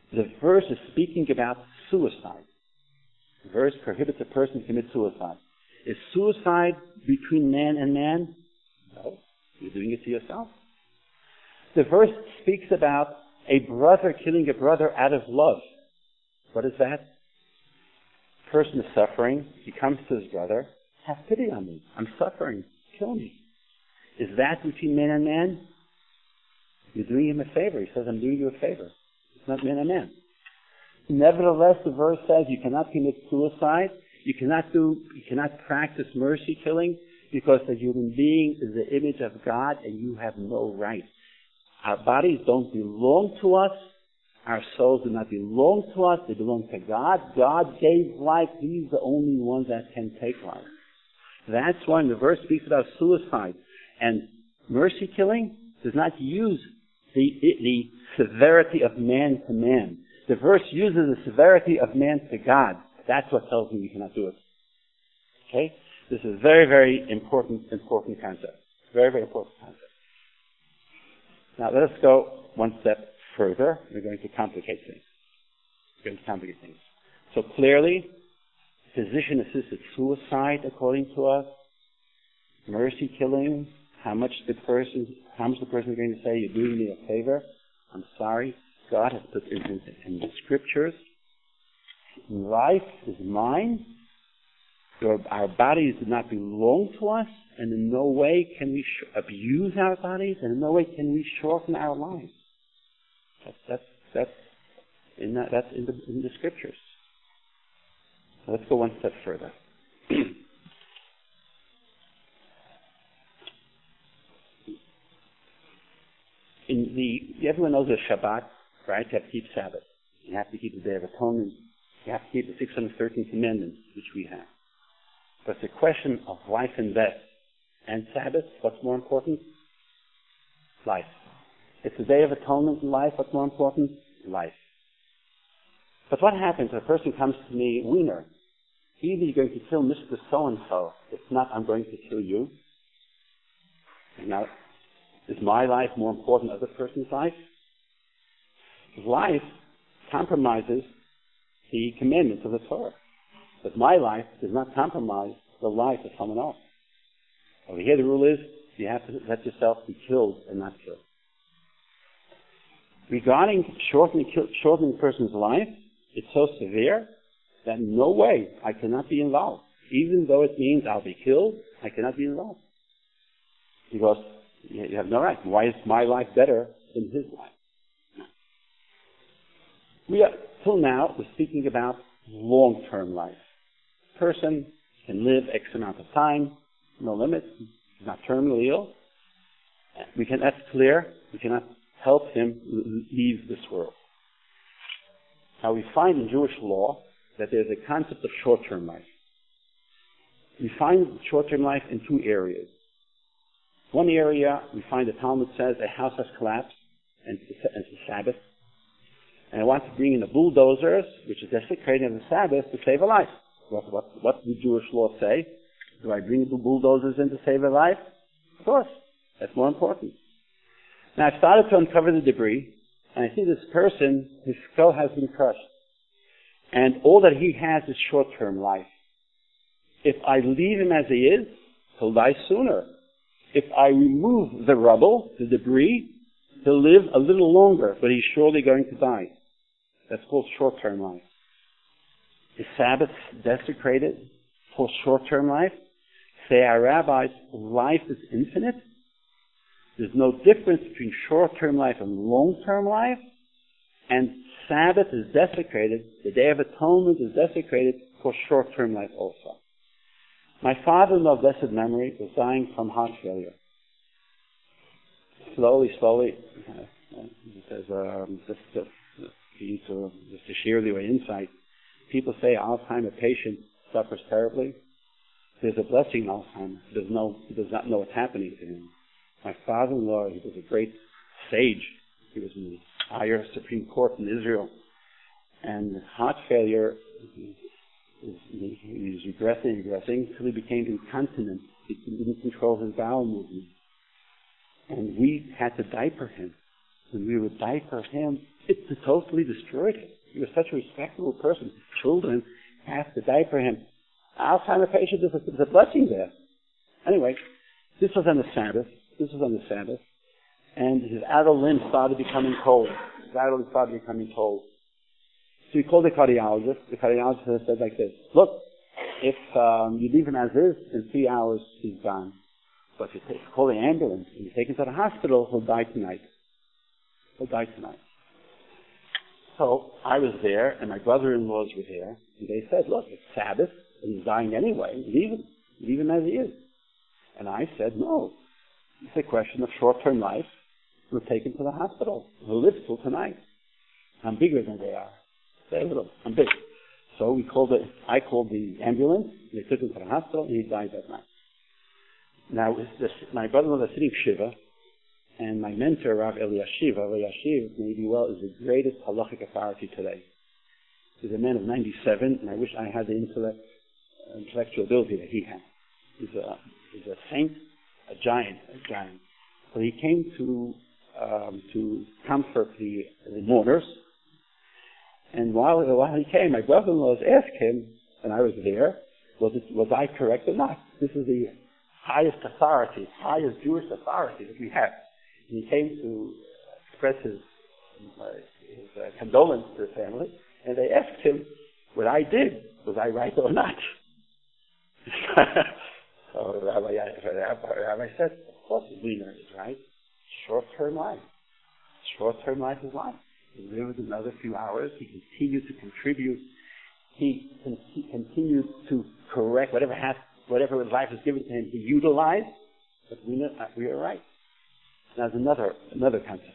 The verse is speaking about suicide. The verse prohibits a person to commit suicide. Is suicide between man and man? No. You're doing it to yourself. The verse speaks about a brother killing a brother out of love. What is that? A person is suffering. He comes to his brother. Have pity on me. I'm suffering. Kill me. Is that between man and man? You're doing him a favor. He says, I'm doing you a favor. It's not man and man. Nevertheless, the verse says you cannot commit suicide. You cannot practice mercy killing because the human being is the image of God and you have no right. Our bodies don't belong to us. Our souls do not belong to us. They belong to God. God gave life. He's the only one that can take life. That's why the verse speaks about suicide. And mercy killing does not use the severity of man to man. The verse uses the severity of man to God. That's what tells me we cannot do it. Okay? This is very, very important concept. Very, very important concept. Now let us go one step further. We're going to complicate things. So clearly, physician-assisted suicide, according to us, mercy killing, how much the person is going to say, you're doing me a favor? I'm sorry. God has put in the scriptures. Life is mine. Our bodies do not belong to us, and in no way can we abuse our bodies, and in no way can we shorten our lives. That's in the scriptures. So let's go one step further. Everyone knows the Shabbat, right? You have to keep Sabbath. You have to keep the Day of Atonement. You have to keep the 613 commandments, which we have. But it's a question of life and death. And Sabbath, what's more important? Life. It's the Day of Atonement in life. What's more important? Life. But what happens if a person comes to me, Wiener, either you're going to kill Mr. So-and-so. If not, I'm going to kill you. Now, is my life more important than the other person's life? Life compromises the commandments of the Torah. But my life does not compromise the life of someone else. Over here the rule is you have to let yourself be killed and not killed. Regarding shortening a person's life, it's so severe that in no way I cannot be involved. Even though it means I'll be killed, I cannot be involved. Because you have no right. Why is my life better than his life? Till now, we're speaking about long-term life. A person can live X amount of time, no limit. He's not terminally ill. That's clear. We cannot help him leave this world. Now, we find in Jewish law that there's a concept of short-term life. We find short-term life in two areas. One area, we find the Talmud says a house has collapsed, and it's a Sabbath. And I want to bring in the bulldozers, which is desecrating of the Sabbath, to save a life. What does Jewish law say? Do I bring the bulldozers in to save a life? Of course. That's more important. Now, I've started to uncover the debris, and I see this person, his skull has been crushed. And all that he has is short-term life. If I leave him as he is, he'll die sooner. If I remove the rubble, the debris, he'll live a little longer, but he's surely going to die. That's called short-term life. Is Sabbath desecrated for short-term life? Say our rabbis, life is infinite. There's no difference between short-term life and long-term life. And Sabbath is desecrated, the Day of Atonement is desecrated for short-term life also. My father-in-law, blessed memory, was dying from heart failure. Slowly, he says, just to share the insight. People say Alzheimer patient suffers terribly. There's a blessing in Alzheimer. He does not know what's happening to him. My father-in-law, he was a great sage. He was in the higher Supreme Court in Israel. And heart failure, he was regressing until he became incontinent. He didn't control his bowel movement. And we had to diaper him. When we would diaper him, It totally destroyed him. He was such a respectable person. His children have to diaper him. Alzheimer's patient, there's a blessing there. Anyway, this was on the Sabbath. And his outer limbs started becoming cold. So he called the cardiologist. The cardiologist said like this: look, if you leave him as is, in 3 hours he's gone. But if you call the ambulance and you take him to the hospital, he'll die tonight. So I was there, and my brother-in-laws were there, and they said, look, it's Sabbath, and he's dying anyway. Leave him as he is. And I said, no. It's a question of short-term life. We'll take him to the hospital. He'll live till tonight. I'm bigger than they are. They're little. I'm big. So I called the ambulance. They took him to the hospital, and he died that night. Now, my brother-in-law was sitting Shiva, and my mentor, Rav Eliashiv, maybe is the greatest halachic authority today. He's a man of 97, and I wish I had the intellectual ability that he had. He's a saint, a giant. So he came to comfort the mourners, and while he came, my brother-in-law asked him, and I was there, was I correct or not? This is the highest Jewish authority that we have. And he came to express his condolence to the family, and they asked him what I did. Was I right or not? So Rabbi said, of course Wiener is right. Short-term life. Short-term life is life. He lived another few hours. He continued to contribute. He continued to correct whatever his life was given to him. He utilized, but we are right. Now, there's another concept.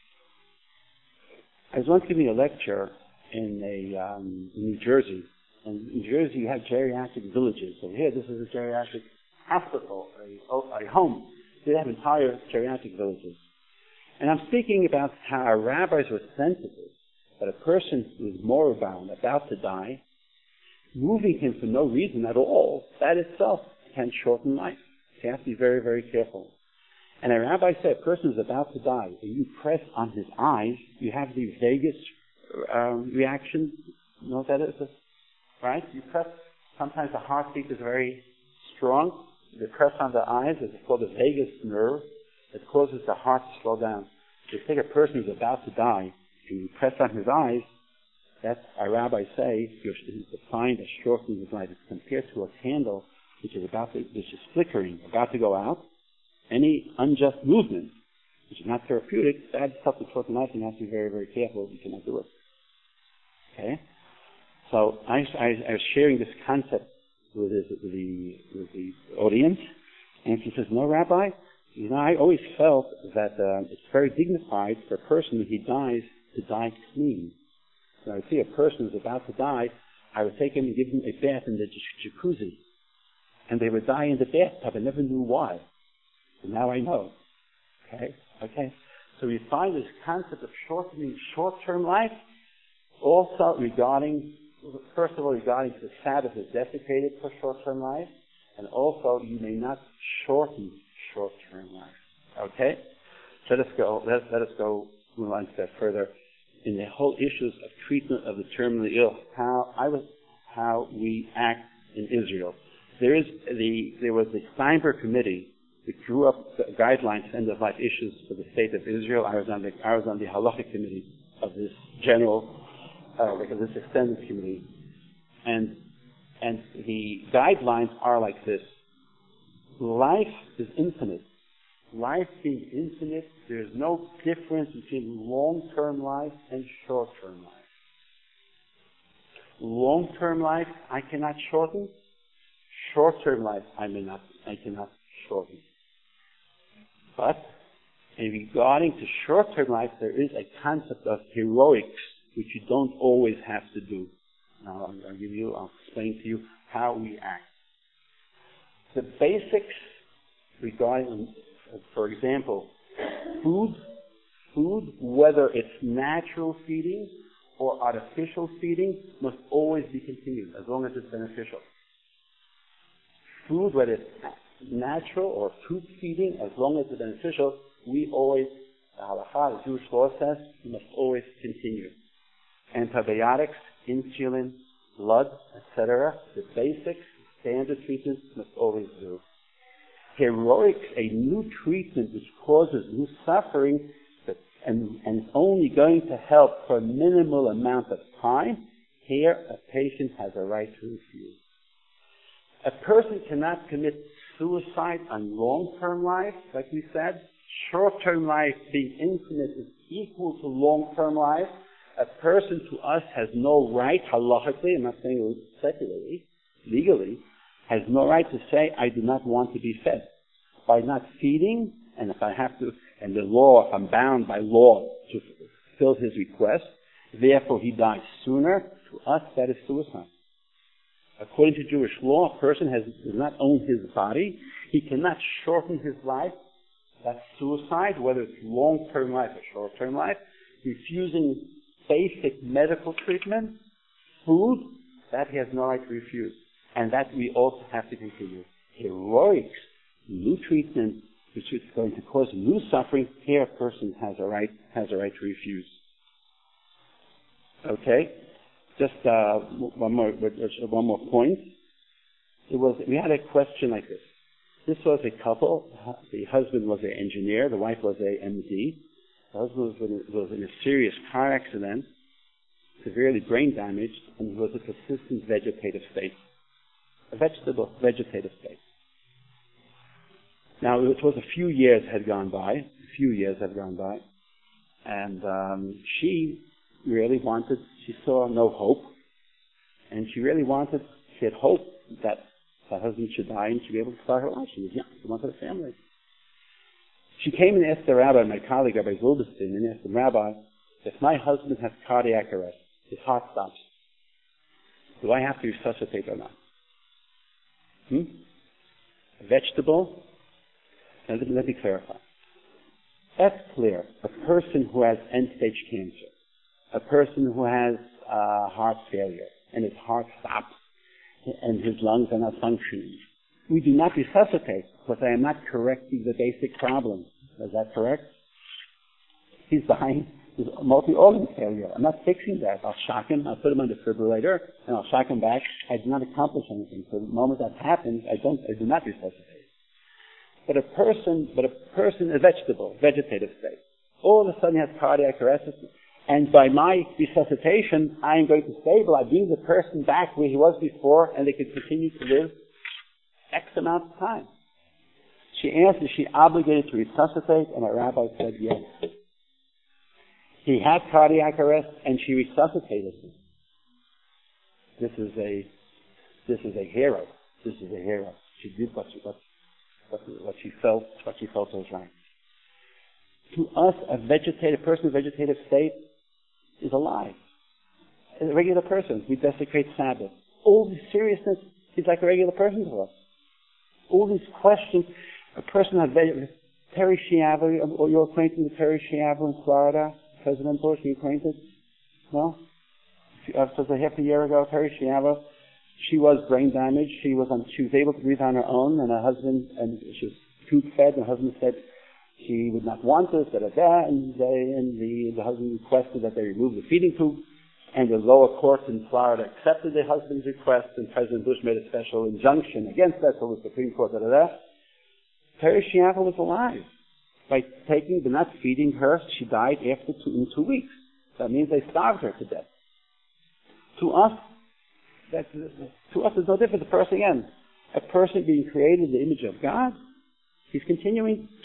I was once giving a lecture in New Jersey. And in Jersey, you have geriatric villages. So here, this is a geriatric hospital, a home. They have entire geriatric villages. And I'm speaking about how our rabbis were sensitive that a person who is moribund, about to die, moving him for no reason at all, that itself can shorten life. So you have to be very, very careful. And a rabbi said, a person is about to die, and you press on his eyes, you have the vagus reaction. You know what that is? Right? You press, sometimes the heartbeat is very strong. You press on the eyes, it's called the vagus nerve. It causes the heart to slow down. If you take a person who's about to die, and you press on his eyes, that's, our rabbis say, is defined as shortening his life. It's compared to a candle which is flickering, about to go out. Any unjust movement, which is not therapeutic, that stuff will shorten life, and you have to be very, very careful. You cannot do it. Okay? So I was sharing this concept with the audience, and she says, no, Rabbi, I always felt that it's very dignified for a person when he dies to die clean. So I would see a person who's about to die, I would take him and give him a bath in the jacuzzi. And they would die in the bathtub. I never knew why. And now I know. Okay? So we find this concept of shortening short-term life, also regarding the Sabbath is desecrated for short-term life, and also you may not shorten short-term life. Okay? Let us go move on a step further in the whole issues of treatment of the terminally ill, how we act in Israel. There was the Steinberg committee that drew up the guidelines for end-of-life issues for the state of Israel. I was on the halachic committee of this this extended committee, and the guidelines are like this: life is infinite. Life being infinite, there's no difference between long-term life and short-term life. Long-term life I cannot shorten. Short-term life I cannot shorten. But regarding to short-term life, there is a concept of heroics which you don't always have to do. Now I'll explain to you how we act. The basics regarding, for example, food, whether it's natural feeding or artificial feeding, must always be continued as long as it's beneficial. Food, whether it's natural or tube feeding, as long as it's beneficial, we always The halakha, the Jewish law says, you must always continue. Antibiotics, insulin, blood, etc., the basic standard treatments must always do. Heroics, a new treatment which causes new suffering, and it's only going to help for a minimal amount of time, here a patient has a right to refuse. A person cannot commit suicide on long-term life, like we said. Short-term life being infinite is equal to long-term life. A person to us has no right, halachically, I'm not saying secularly, legally, has no right to say, I do not want to be fed. By not feeding, and if I have to, and the law, if I'm bound by law to fulfill his request, therefore he dies sooner, to us that is suicide. According to Jewish law, a person does not own his body. He cannot shorten his life. That's suicide, whether it's long-term life or short-term life. Refusing basic medical treatment, food, that he has no right to refuse. And that we also have to continue. Heroics, new treatment, which is going to cause new suffering, here a person has a right to refuse. Okay? Just one more point. We had a question like this. This was a couple. The husband was an engineer. The wife was a MD. The husband was in a serious car accident, severely brain damaged, and was a persistent vegetative state. A vegetative state. Now, it was a few years had gone by, and she really wanted, she saw no hope, and she had hope that her husband should die and she'd be able to start her life. She was young, she wanted a family. She came and asked the rabbi, my colleague, Rabbi Zilberstein, and asked the rabbi, if my husband has cardiac arrest, his heart stops, do I have to resuscitate or not? A vegetable? Now, let me clarify. That's clear. A person who has end-stage cancer, a person who has heart failure, and his heart stops, and his lungs are not functioning. We do not resuscitate, because I am not correcting the basic problem. Is that correct? He's dying. He's multi-organ failure. I'm not fixing that. I'll shock him. I'll put him on the defibrillator, and I'll shock him back. I do not accomplish anything. So the moment that happens, I do not resuscitate. But a person, a vegetative state, all of a sudden has cardiac arrest, and by my resuscitation, I am going to stabilize, bring the person back where he was before, and they can continue to live X amount of time. She asked, is she obligated to resuscitate? And a rabbi said yes. He had cardiac arrest, and she resuscitated him. This is a hero. This is a hero. She did what she felt was right. To us, a person in a vegetative state is alive. A regular person. We desecrate Sabbath. All the seriousness is like a regular person to us. All these questions. A person like Terry Schiavo, or you're acquainted with Terry Schiavo in Florida, President Bush, are you acquainted? No? It was a half a year ago, Terry Schiavo. She was brain damaged. She was able to breathe on her own, and her husband, and she was tube fed, and her husband said she would not want this, and the husband requested that they remove the feeding tube, and the lower courts in Florida accepted the husband's request, and President Bush made a special injunction against that, so the Supreme Court, Terry Schiavo was alive. By not feeding her, she died in 2 weeks. That means they starved her to death. To us, it's no different. The person, again, a person being created in the image of God, he's continuing to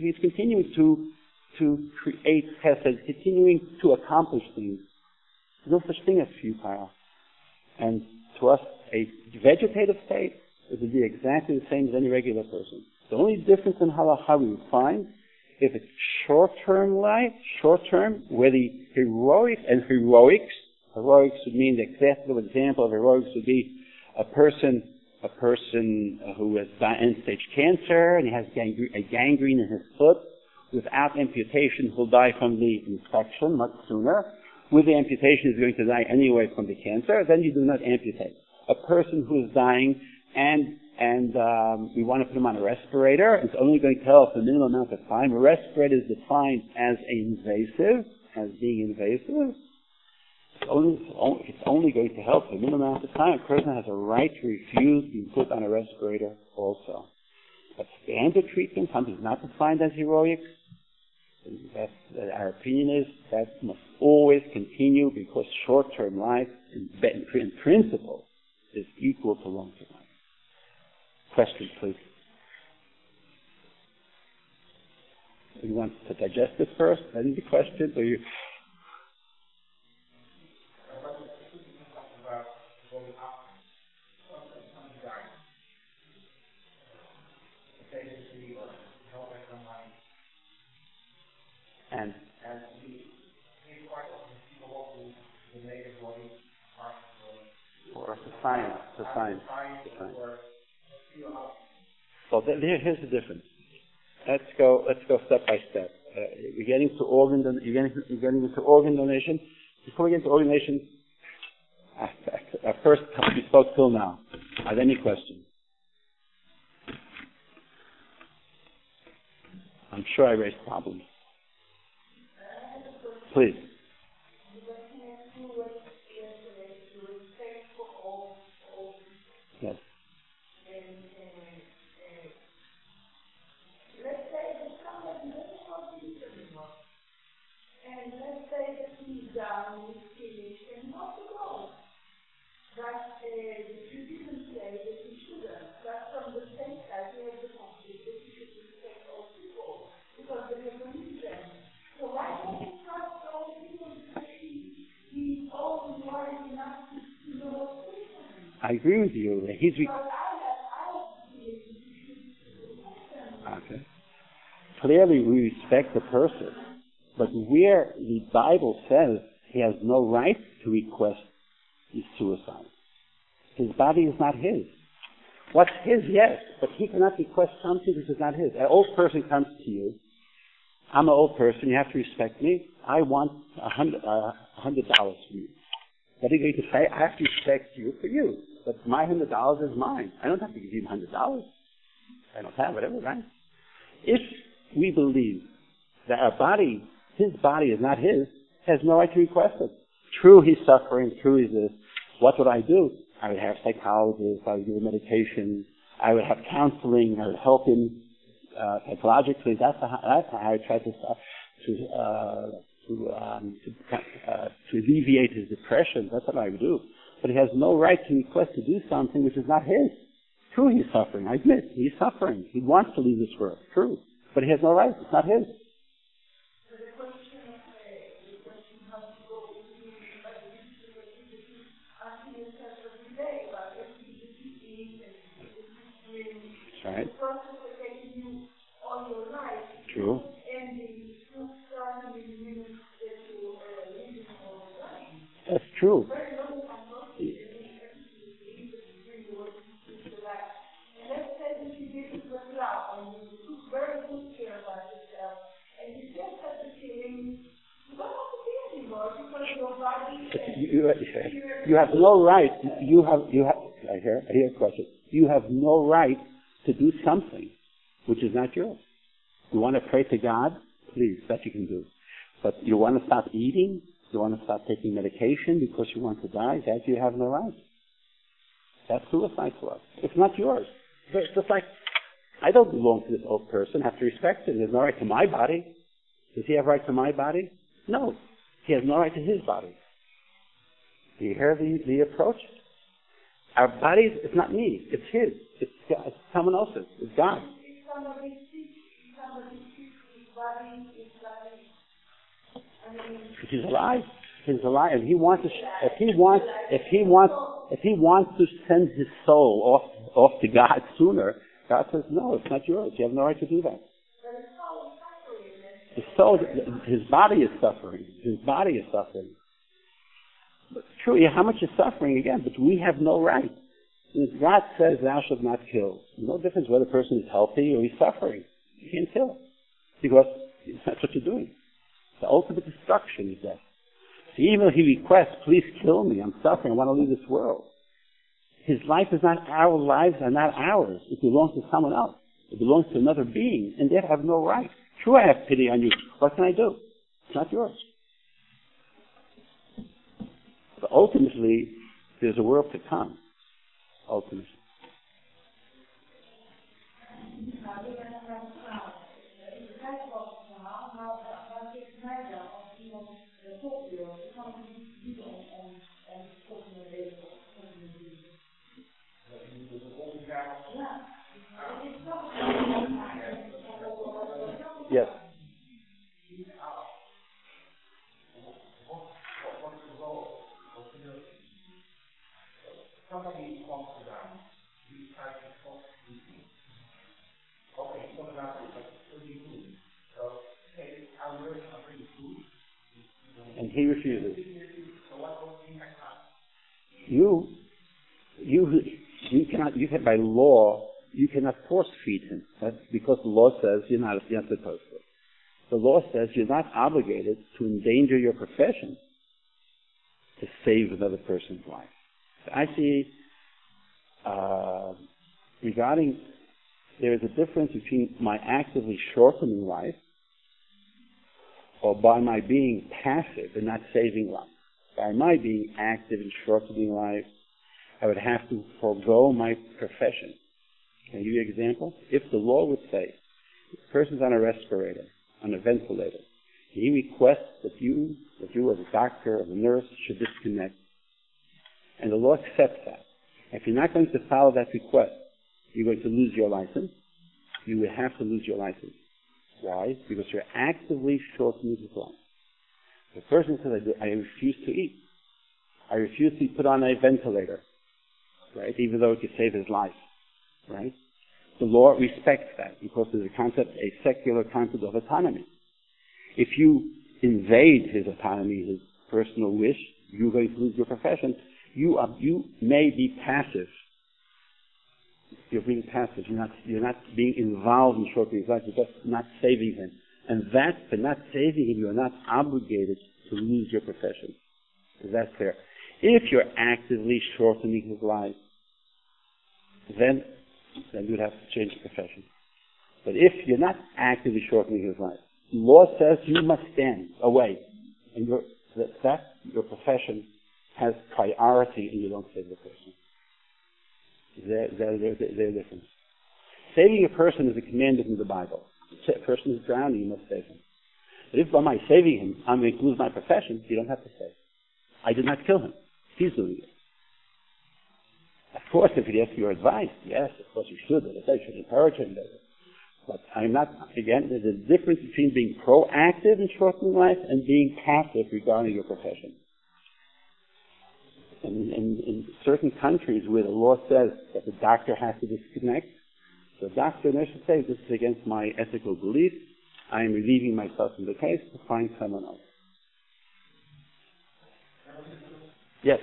create chesed, continuing to accomplish things. There's no such thing as futile. And to us, a vegetative state would be exactly the same as any regular person. The only difference in halacha we would find, if it's short-term life, where the heroics would mean the classical example of heroics would be a person who has end-stage cancer and he has a gangrene in his foot. Without amputation, he'll die from the infection much sooner. With the amputation, he's going to die anyway from the cancer. Then you do not amputate. A person who is dying and and we want to put him on a respirator. It's only going to help the minimum amount of time. A respirator is defined as invasive, as being invasive. It's only going to help the minimum amount of time. A person has a right to refuse being put on a respirator also. But standard treatment, something not defined as heroic, our opinion is that must always continue because short-term life, in principle, is equal to long-term life. Questions, please. You want to digest this first? Any questions? Or you? And or the science. So here's the difference. Let's go step by step. You're getting into organ donation. Before we get into organ donation, first we spoke till now. Are there any questions? I'm sure I raised problems. Please. Yes. Let's say that somebody doesn't want to eat anymore. And let's say that he's done with finished and wants to go. But you didn't say that he shouldn't. But from the same side, we have the conflict that you should respect all people because they have a reason. So why don't you trust all people to see he's old and wise enough to know what's different? I agree with you. Okay. Clearly, we respect the person, but where the Bible says he has no right to request his suicide, his body is not his. What's his, yes, but he cannot request something which is not his. An old person comes to you. I'm an old person. You have to respect me. I want $100 from you. What are you going to say? I have to respect you for you. But my $100 is mine. I don't have to give you $100. I don't have whatever, right? If we believe that our body, his body is not his, has no right to request it. True, he's suffering. True, he's this. What would I do? I would have psychologists. I would give him medication. I would have counseling. I would help him psychologically. That's how I try to alleviate his depression. That's what I would do. But he has no right to request to do something which is not his. True, he's suffering. I admit, he's suffering. He wants to leave this world. True. But he has no right. It's not his. That's right. True. That's true. You have no right. I hear a question. You have no right to do something which is not yours. You want to pray to God? Please, that you can do. But you want to stop eating? You want to stop taking medication because you want to die? That you have no right. That's suicide for us. It's not yours. It's just like, I don't belong to this old person. I have to respect him. There's no right to my body. Does he have right to my body? No. He has no right to his body. Do you hear the approach? Our bodies, it's not me. It's his. It's someone else's. It's God. He's alive. He's alive. And he wants to. If he wants to send his soul off to God sooner, God says, no, it's not yours. You have no right to do that. His soul, his body is suffering. His body is suffering. But true, how much is suffering again? But we have no right. God says, "Thou shalt not kill." No difference whether the person is healthy or he's suffering. You can't kill because that's what you're doing. The ultimate destruction is death. So even if he requests, "Please kill me. I'm suffering. I want to leave this world." His life is not our lives, are not ours. It belongs to someone else. It belongs to another being, and they have no right. Sure, I have pity on you. What can I do? It's not yours. But ultimately, there's a world to come. Ultimately. Yes. Somebody talks about these types of talks. Okay, what about it? Like, what do you do? So, hey, I'll bring food. And he refuses. So what will he have? You cannot, by law, you cannot force feed him. That's because the law says you're not supposed to. The law says you're not obligated to endanger your profession to save another person's life. So I see, regarding, there is a difference between my actively shortening life or by my being passive and not saving life. By my being active and shortening life, I would have to forego my profession. Can I give you an example? If the law would say, the person's on a respirator, on a ventilator, he requests that you as a doctor or a nurse should disconnect. And the law accepts that. If you're not going to follow that request, you're going to lose your license. You would have to lose your license. Why? Because you're actively shortening his life. The person says, I refuse to eat. I refuse to be put on a ventilator, right? Even though it could save his life, right? The law respects that because there's a secular concept of autonomy. If you invade his autonomy, his personal wish, you're going to lose your profession. You may be passive. You're being passive. You're not being involved in shortening his life. You're just not saving him. And that, for not saving him, you're not obligated to lose your profession. Is that clear? If you're actively shortening his life, then you'd have to change the profession. But if you're not actively shortening his life, the law says you must stand away, and your profession has priority, and you don't save the person. There's a difference. Saving a person is a commandment in the Bible. If a person is drowning, you must save him. But if by my saving him, I'm going to lose my profession, you don't have to save. I did not kill him. He's doing it. Of course, if he asks your advice, yes, of course you should. I should encourage him. But I'm not, again, there's a difference between being proactive in shortening life and being passive regarding your profession. In certain countries where the law says that the doctor has to disconnect, the doctor and nurse should say, this is against my ethical beliefs. I am relieving myself from the case to find someone else. Yes?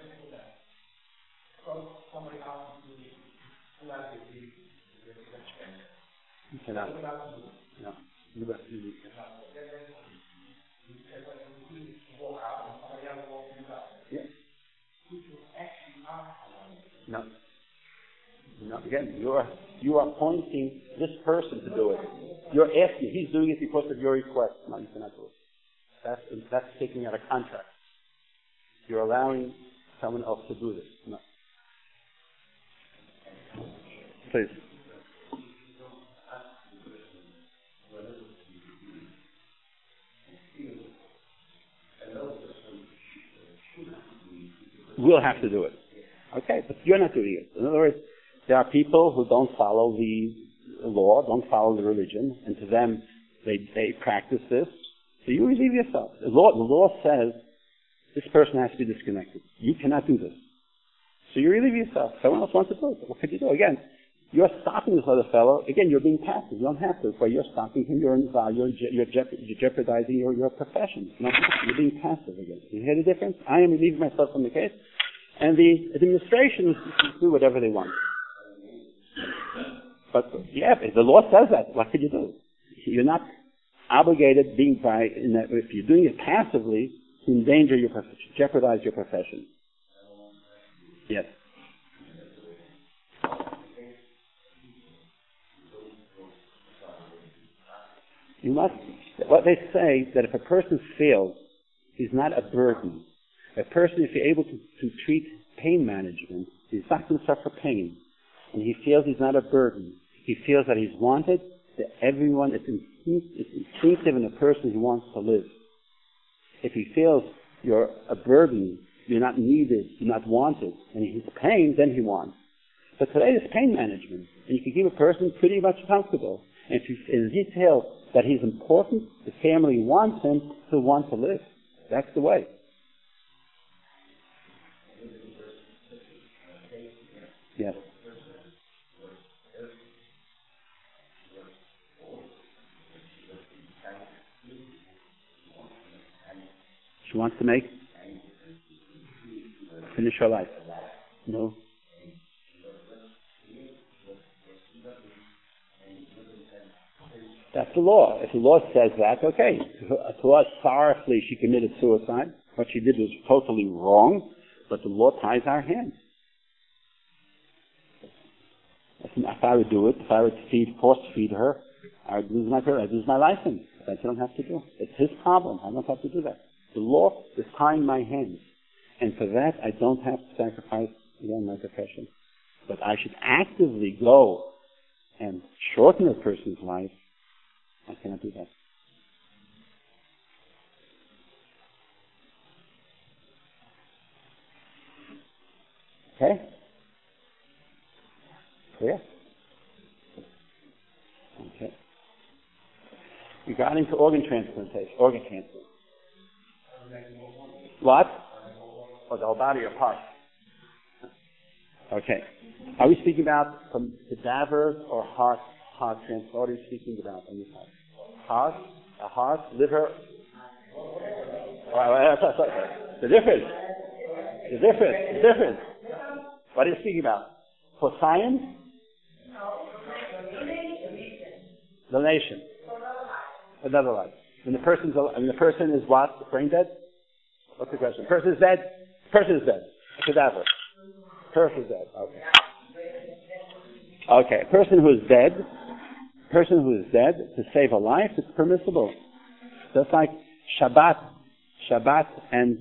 You cannot. No. You must do it. Yes. No. No. Again, you are appointing this person to do it. You're asking. He's doing it because of your request. No, you cannot do it. That's taking out a contract. You're allowing someone else to do this. No. Please. We'll have to do it. Okay, but you're not doing it. In other words, there are people who don't follow the law, don't follow the religion, and to them, they practice this. So you relieve yourself. The law says this person has to be disconnected. You cannot do this. So you relieve yourself. Someone else wants to do it. What could you do? Again, you're stopping this other fellow. Again, you're being passive. You don't have to. But you're stopping him. You're jeopardizing your profession. You're being passive again. You hear the difference? I am relieving myself from the case. And the administration will do whatever they want. But, yeah, if the law says that, what could you do? You're not obligated, if you're doing it passively, to endanger your profession, jeopardize your profession. Yes. What they say, that if a person feels he's not a burden, a person, if you're able to treat pain management, he's not going to suffer pain, and he feels he's not a burden, he feels that he's wanted, that everyone, it's instinctive in a person who wants to live. If he feels you're a burden, you're not needed, you're not wanted, and he's pain, then he wants. But today there's pain management, and you can keep a person pretty much comfortable. And if he feels that he's important, the family wants him, he'll want to live. That's the way. Yes. She wants to finish her life. No. That's the law. If the law says that, okay. To us, sorrowfully, she committed suicide. What she did was totally wrong, but the law ties our hands. If I would do it, if I would force feed her, I would lose my license. That you don't have to do. It's his problem. I don't have to do that. The law is tying my hands. And for that, I don't have to sacrifice, again, my profession. But I should actively go and shorten a person's life. I cannot do that. Okay? Clear? Okay. Regarding to organ transplantation, organ transplant. What? Oh, the whole body or part? Okay. Are we speaking about from cadavers or heart transplant? What are you speaking about on this side? Heart, liver. The difference. What are you speaking about? For science? Donation. Another life. When the person is what? Brain dead? What's the question? Person is dead. A cadaver. Person is dead. Okay. Okay. A person who is dead, to save a life, it's permissible. Just like Shabbat and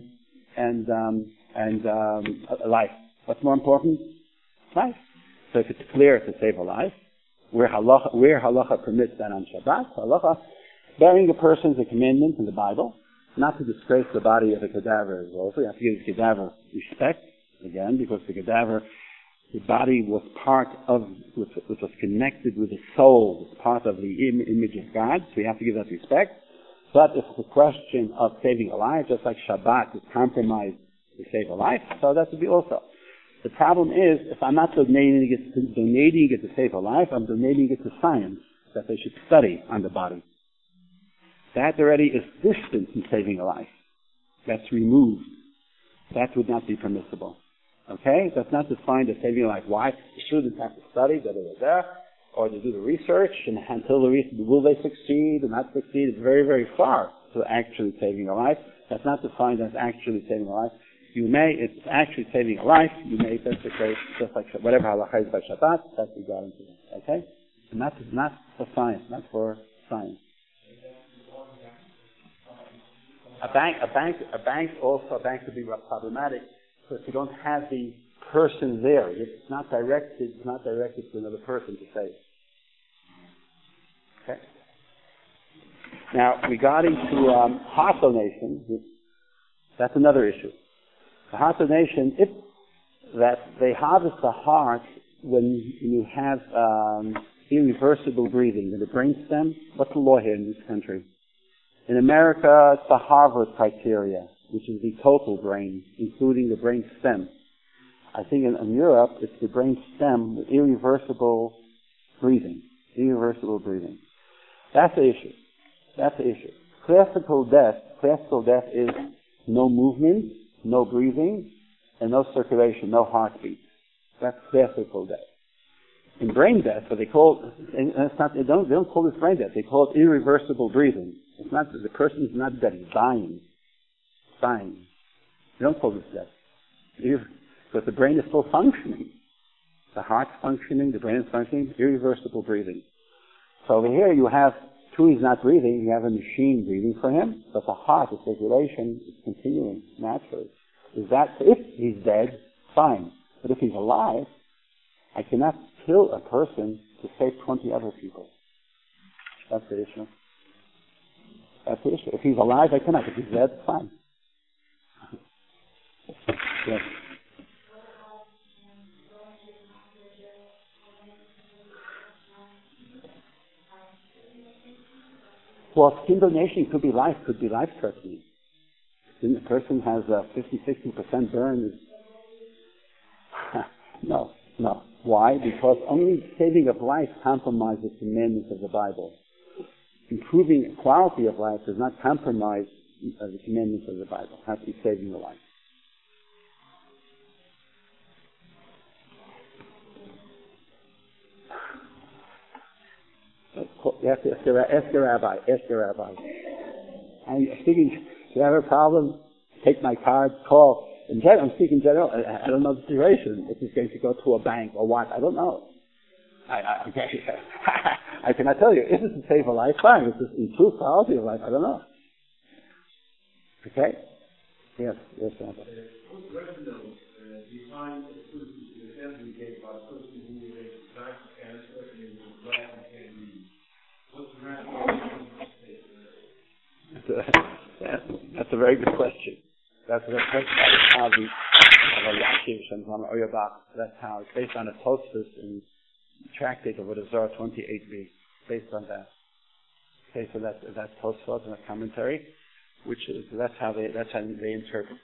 life. What's more important? Life. So if it's clear to save a life, where halacha permits that on Shabbat, halacha, burying a person is a commandment in the Bible, not to disgrace the body of a cadaver as well. So you have to give the cadaver respect, again, because the body was was connected with the soul, was part of the image of God, so we have to give that respect. But if it's a question of saving a life, just like Shabbat is compromised to save a life, so that would be also. The problem is, if I'm not donating it to save a life, I'm donating it to science, that they should study on the body. That already is distant from saving a life. That's removed. That would not be permissible. Okay? That's not defined as saving a life. Why? The students have to study, or to do the research, and until will they succeed or not succeed? It's very, very far to actually saving a life. That's not defined as actually saving a life. It's actually saving a life. You may desecrate, just like whatever halacha is by Shabbat, that's regarding to that. Okay? And that's not for science, not for science. A bank could be problematic because you don't have the person there. It's not directed to another person to save. Okay. Now, regarding to heart donation, that's another issue. The heart donation, that they harvest the heart when you have irreversible breathing in the brainstem. What's the law here in this country? In America, it's the Harvard criteria, which is the total brain, including the brain stem. I think in Europe, it's the brain stem with irreversible breathing. That's the issue. Classical death is no movement, no breathing, and no circulation, no heartbeat. That's classical death. In brain death, what they call, and they don't call this brain death, they call it irreversible breathing. It's not, the person is not dead, he's dying. They don't call this death. Because the brain is still functioning. The heart's functioning, the brain is functioning, irreversible breathing. So over here you have true he's not breathing, you have a machine breathing for him, but the heart, the circulation, is continuing naturally. If he's dead, fine. But if he's alive, I cannot kill a person to save 20 other people. That's the issue. That's the issue. If he's alive, I cannot. If he's dead, fine. Yes. Well, skin donation could be life-threatening. If a person has a 50-60% burn, no. Why? Because only saving of life compromises the commandments of the Bible. Improving quality of life does not compromise the commandments of the Bible. It has to be saving the life. You have to ask your rabbi. I'm speaking. If you have a problem, take my card, call. In general, I'm speaking in general. I don't know the situation. If he's going to go to a bank or what, I don't know. I cannot tell you. If it's to save a life, fine. If it's to improve quality of life, I don't know. Okay? Yes, Rabbi. Define the example you gave about a person who is died of cancer and is glad and can't read. What's the rationale? That's a very good question. That's the how the Yashiv Shanzama Oyabach. That's how it's based on a Tosfos in Tractate of Zohar 28b. Based on that. Okay, so that's Tosfos in a commentary, which is that's how they interpret.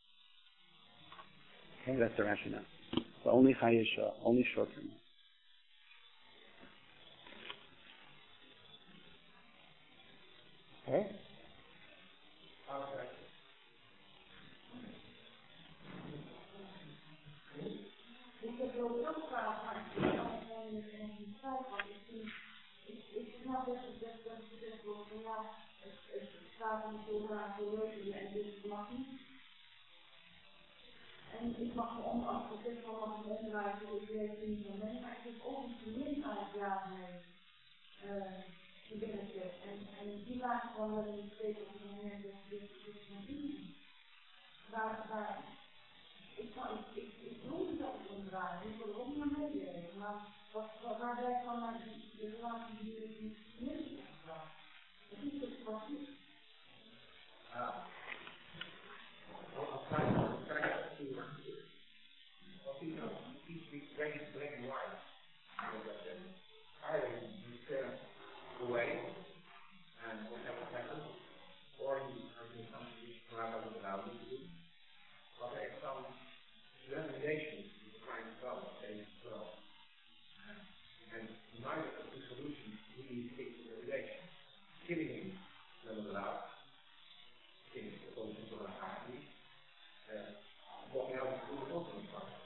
Okay, that's the rationale. So only Chayesha, only short term. Okay. En ik mag me onafgezet van mag me omdraaien, ik weet niet van mij, maar ik heb ook een vriendin uit jaar mee gewerkt. En die waren gewoon wel in steeds op het moment dat dit van die. Waar ik doe niet op het omdraaien, ik wil ook naar meewerken, maar waar wij van de relatie die niet is gevraagd. Dat is het wat is. Very black and white. Either you stay away and whatever happens, or you do something which Rabbi would allow you to do. But there is some realization you trying to solve as well. And neither of the solutions really stick to the relation. Killing him, never allowed. Killing the person to the heart. Walking out of the also important.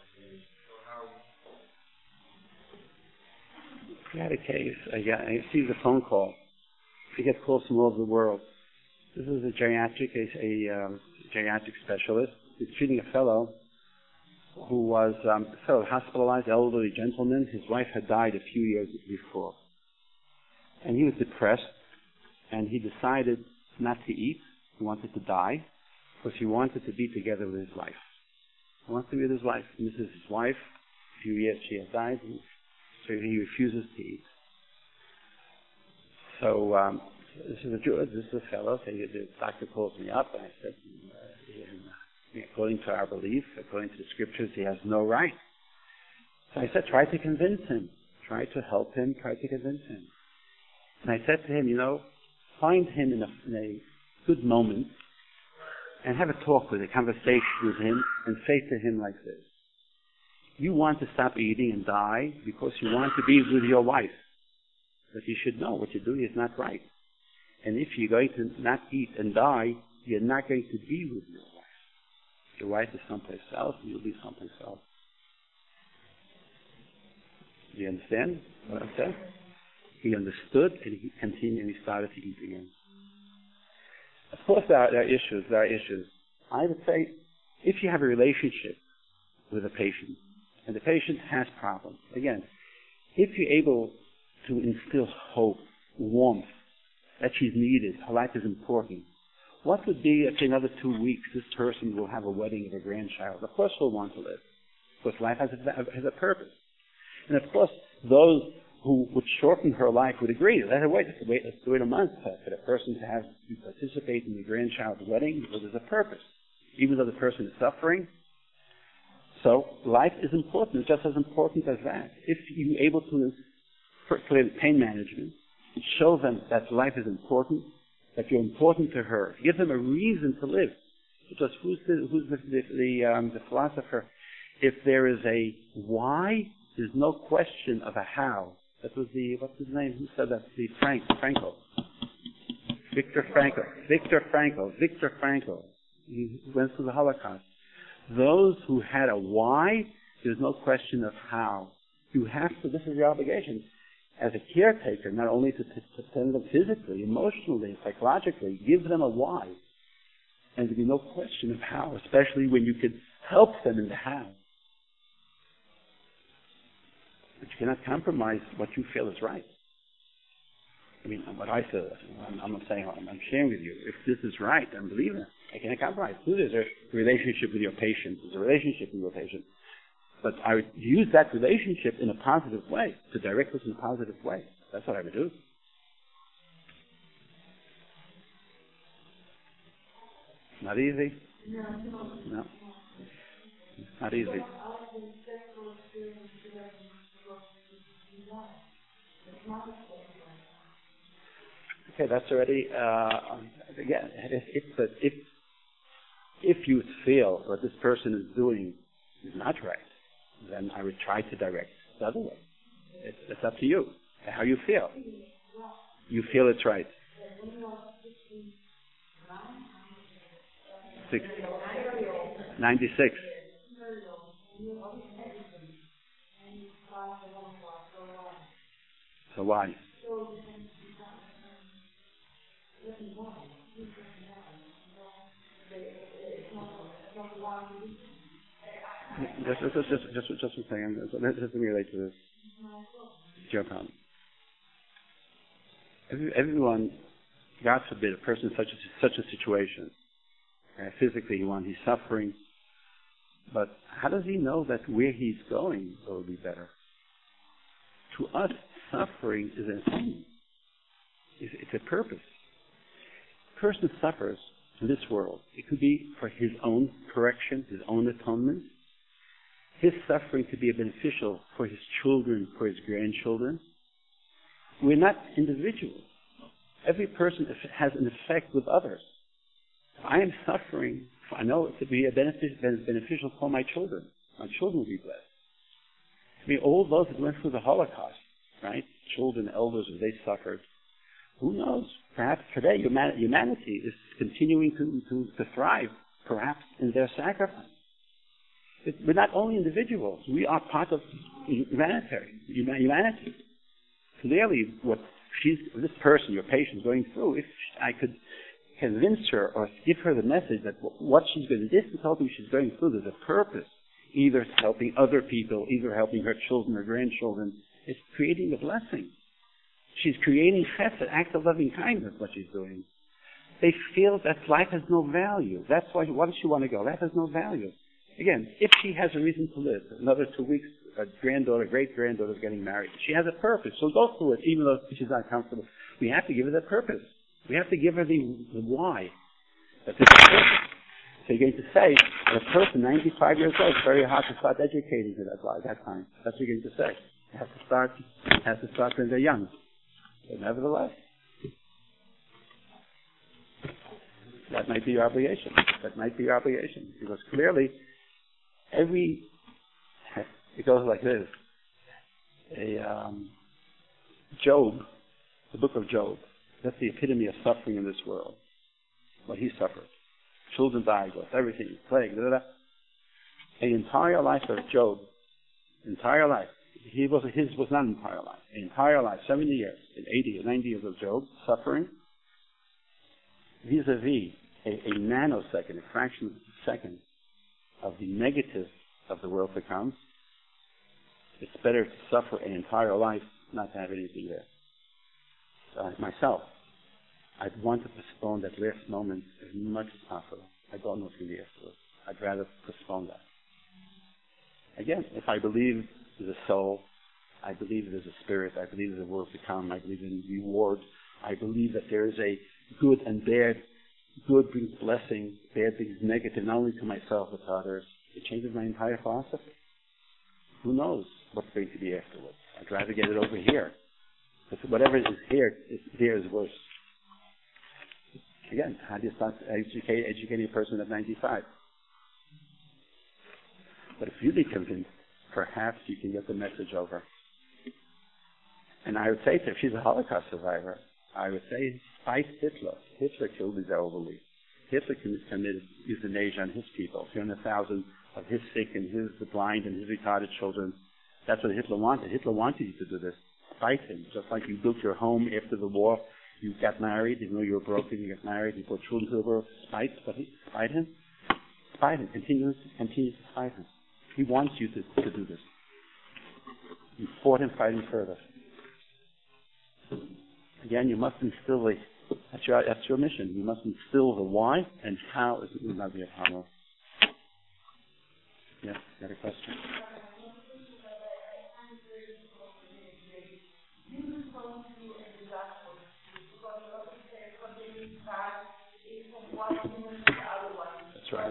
I had a case. I received a phone call. I get calls from all over the world. This is a geriatric specialist. He's treating a fellow who was hospitalized, elderly gentleman. His wife had died a few years before, and he was depressed. And he decided not to eat. He wanted to die because he wanted to be together with his wife. He wants to be with his wife. And this is his wife. A few years she has died. So he refuses to eat. So this is a fellow. So the doctor calls me up, and I said, according to our belief, according to the scriptures, he has no right. So I said, try to convince him. Try to help him. Try to convince him. And I said to him, find him in a good moment and have a talk with a conversation with him and say to him like this. You want to stop eating and die because you want to be with your wife. But you should know what you're doing is not right. And if you're going to not eat and die, you're not going to be with your wife. Your wife is someplace else and you'll be someplace else. Do you understand what I'm saying? He understood and he continued and he started to eat again. Of course there are issues. I would say if you have a relationship with a patient, and the patient has problems. Again, if you're able to instill hope, warmth, that she's needed, her life is important. What would be if in another 2 weeks this person will have a wedding of a grandchild? Of course she'll want to live. Because life has a purpose. And of course, those who would shorten her life would agree. Let's wait a month for the person to participate in the grandchild's wedding, because there's a purpose. Even though the person is suffering. So life is important, just as important as that. If you're able to create pain management, show them that life is important, that you're important to her, give them a reason to live. Because who's the philosopher? If there is a why, there's no question of a how. That was what's his name? Who said that? Frankl. Viktor Frankl. He went through the Holocaust. Those who had a why, there's no question of how. You have to, this is your obligation, as a caretaker, not only to tend them physically, emotionally, psychologically, give them a why. And there'd be no question of how, especially when you could help them in the how. But you cannot compromise what you feel is right. I mean, what I feel, I'm not saying, I'm sharing with you. If this is right, I'm believing it. I cannot compromise. There's a relationship with your patient. There's a relationship with your patient. But I would use that relationship in a positive way, to direct us in a positive way. That's what I would do. Not easy? No. Not easy. Okay, that's already, again, if you feel what this person is doing is not right, then I would try to direct the other way. It's up to you, how you feel. You feel it's right. 96. So why? Just a second. Let me relate to this. It's your problem. Everyone, God forbid, a person in such a situation, physically he's suffering, but how does he know that where he's going will be better? To us, suffering is an assignment. It's a purpose. A person suffers in this world. It could be for his own correction, his own atonement. His suffering could be beneficial for his children, for his grandchildren. We're not individuals. Every person has an effect with others. If I am suffering, I know it could be beneficial for my children. My children will be blessed. I mean, all those that went through the Holocaust, right? Children, elders, they suffered. Who knows? Perhaps today humanity is continuing to thrive, perhaps in their sacrifice. We're not only individuals. We are part of humanity. Clearly, what this person, your patient, is going through, if I could convince her or give her the message that what she's going through, this difficulty she's going through, there's a purpose. Either helping other people, either helping her children or grandchildren. It's creating a blessing. She's creating chesed, act of loving kindness, what she's doing. They feel that life has no value. That's why she want to go? Life has no value. Again, if she has a reason to live, another 2 weeks, a great-granddaughter is getting married. She has a purpose. She'll go through it, even though she's not comfortable. We have to give her that purpose. We have to give her the why. That there's a purpose. So you're going to say that a person 95 years old, it's very hard to start educating her at that time. That's what you're going to say. It has to start when they're young. But nevertheless, that might be your obligation. Because clearly, it goes like this. Job, the book of Job, that's the epitome of suffering in this world. What he suffered. Children died, everything, plague, The entire life of Job, his was not an entire life. An entire life, 70 years, 80 or 90 years of Job, suffering, vis-a-vis a nanosecond, a fraction of a second of the negative of the world to come. It's better to suffer an entire life not to have anything there. Myself, I'd want to postpone that last moment as much as possible. I don't know what's going to be afterwards. I'd rather postpone that. Again, if I believe there's a soul, I believe there's a spirit, I believe there's a world to come, I believe in reward, I believe that there is a good and bad. Good brings blessing, bad brings negative, not only to myself but to others. It changes my entire philosophy. Who knows what's going to be afterwards? I'd rather get it over here. Because whatever is here, there is worse. Again, how do you start educating a person at 95? But if you be convinced, perhaps you can get the message over. And I would say to her, if she's a Holocaust survivor, I would say, fight Hitler. Hitler killed his elderly. Hitler committed euthanasia on his people, 300,000 of his sick and the blind and his retarded children. That's what Hitler wanted. Hitler wanted you to do this. Fight him. Just like you built your home after the war, you got married, even though you were broken, you got married, you brought children to the world. Fight him. Fight him. Continue to fight him. He wants you to do this. You fought him fighting further. Again, you must instill that's your mission. You must instill the why and how it will not be a problem. Yes, got a question? That's right.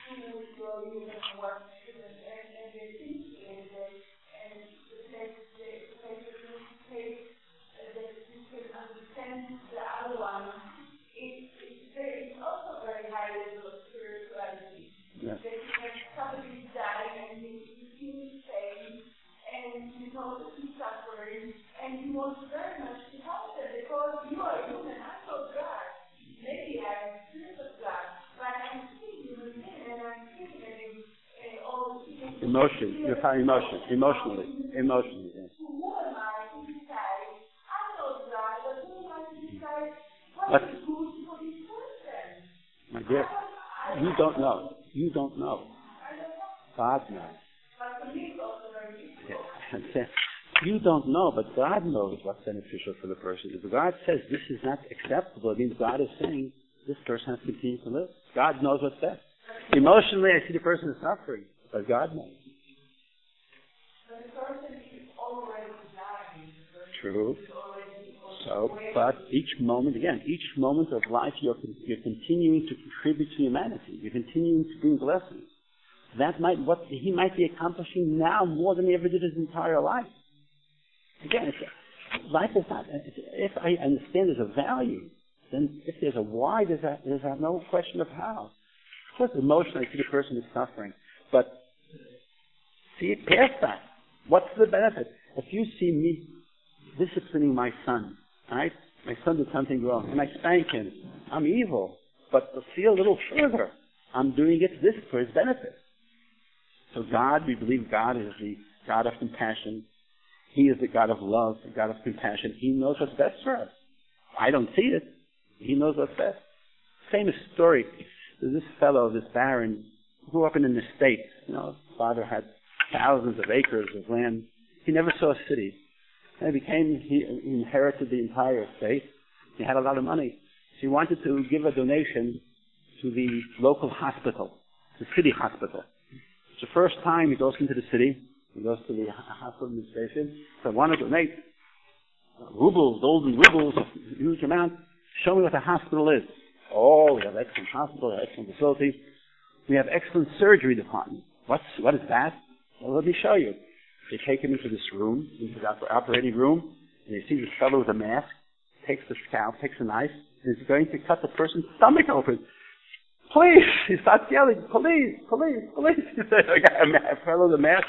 And he wants very much to help them because you are human. I'm not God. Maybe I'm the spirit of God, but I'm still human being and I'm thinking of all the emotion. You're talking emotionally. Yes. Who am I to decide? I'm not God, but who am I to decide what is good for this person? My dear, you don't know. You don't know. God knows. But for me, it's also very difficult. Yes. You don't know, but God knows what's beneficial for the person. If God says this is not acceptable, it means God is saying this person has to continue to live. God knows what's best. Emotionally, I see the person is suffering, but God knows. But the person is already dying. True. So, but each moment of life, you're continuing to contribute to humanity. You're continuing to bring blessings. He might be accomplishing now more than he ever did his entire life. Again, life is not. If I understand there's a value, then if there's a why, there's no question of how. Of course, emotionally, I see the person is suffering, but see it past that. What's the benefit? If you see me disciplining my son, right? My son did something wrong, and I spank him. I'm evil, but to see a little further, I'm doing it for his benefit. So God, we believe God is the God of compassion. He is the God of love, the God of compassion. He knows what's best for us. I don't see it. He knows what's best. Famous story. There's this fellow, this baron, grew up in an estate. His father had thousands of acres of land. He never saw a city. And he inherited the entire estate. He had a lot of money. So he wanted to give a donation to the local hospital, the city hospital. It's the first time he goes into the city. He goes to the hospital administration. So I want to donate rubles, golden rubles, a huge amount. Show me what the hospital is. Oh, we have excellent hospital, excellent facility. We have excellent surgery department. What is that? Well, let me show you. They take him into this room, into the operating room, and they see this fellow with a mask, takes the scalpel, takes a knife, and is going to cut the person's stomach open. Police! He starts yelling, police, police, police. He said, a fellow with a mask.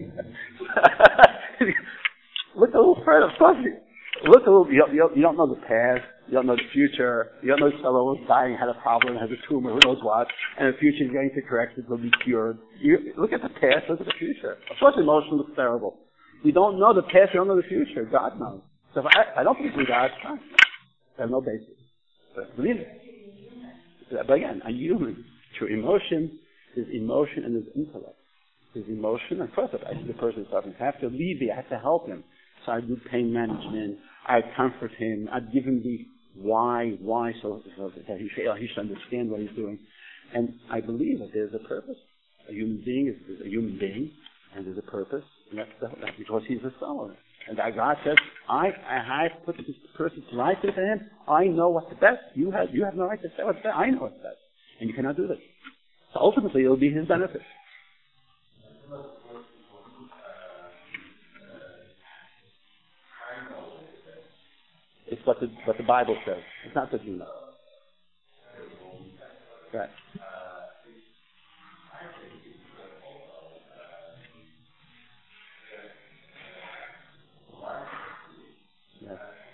Look a little further. Look a little, you don't know the past, you don't know the future, you don't know this fellow was dying, had a problem, has a tumor, who knows what, and the future is going to correct it, will be cured. You look at the past, look at the future. Of course emotion looks terrible. We don't know the past, we don't know the future. God knows. So if I don't believe in God, fine. I have no basis. But believe it. But again, a human, through emotion, there's emotion and there's intellect. There's emotion, and first of all, I see the person suffering. I have to alleviate, I have to help him. So I do pain management, I comfort him, I give him the Why so that he should understand what he's doing. And I believe that there's a purpose. A human being is a human being, and there's a purpose, and that's because he's a soul. And that God says, I put this person's life into him. I know what's the best. You have no right to say what's best. I know what's best. And you cannot do that. So ultimately, it'll be his benefit. It's what the Bible says. It's not what you know. Right. Yes.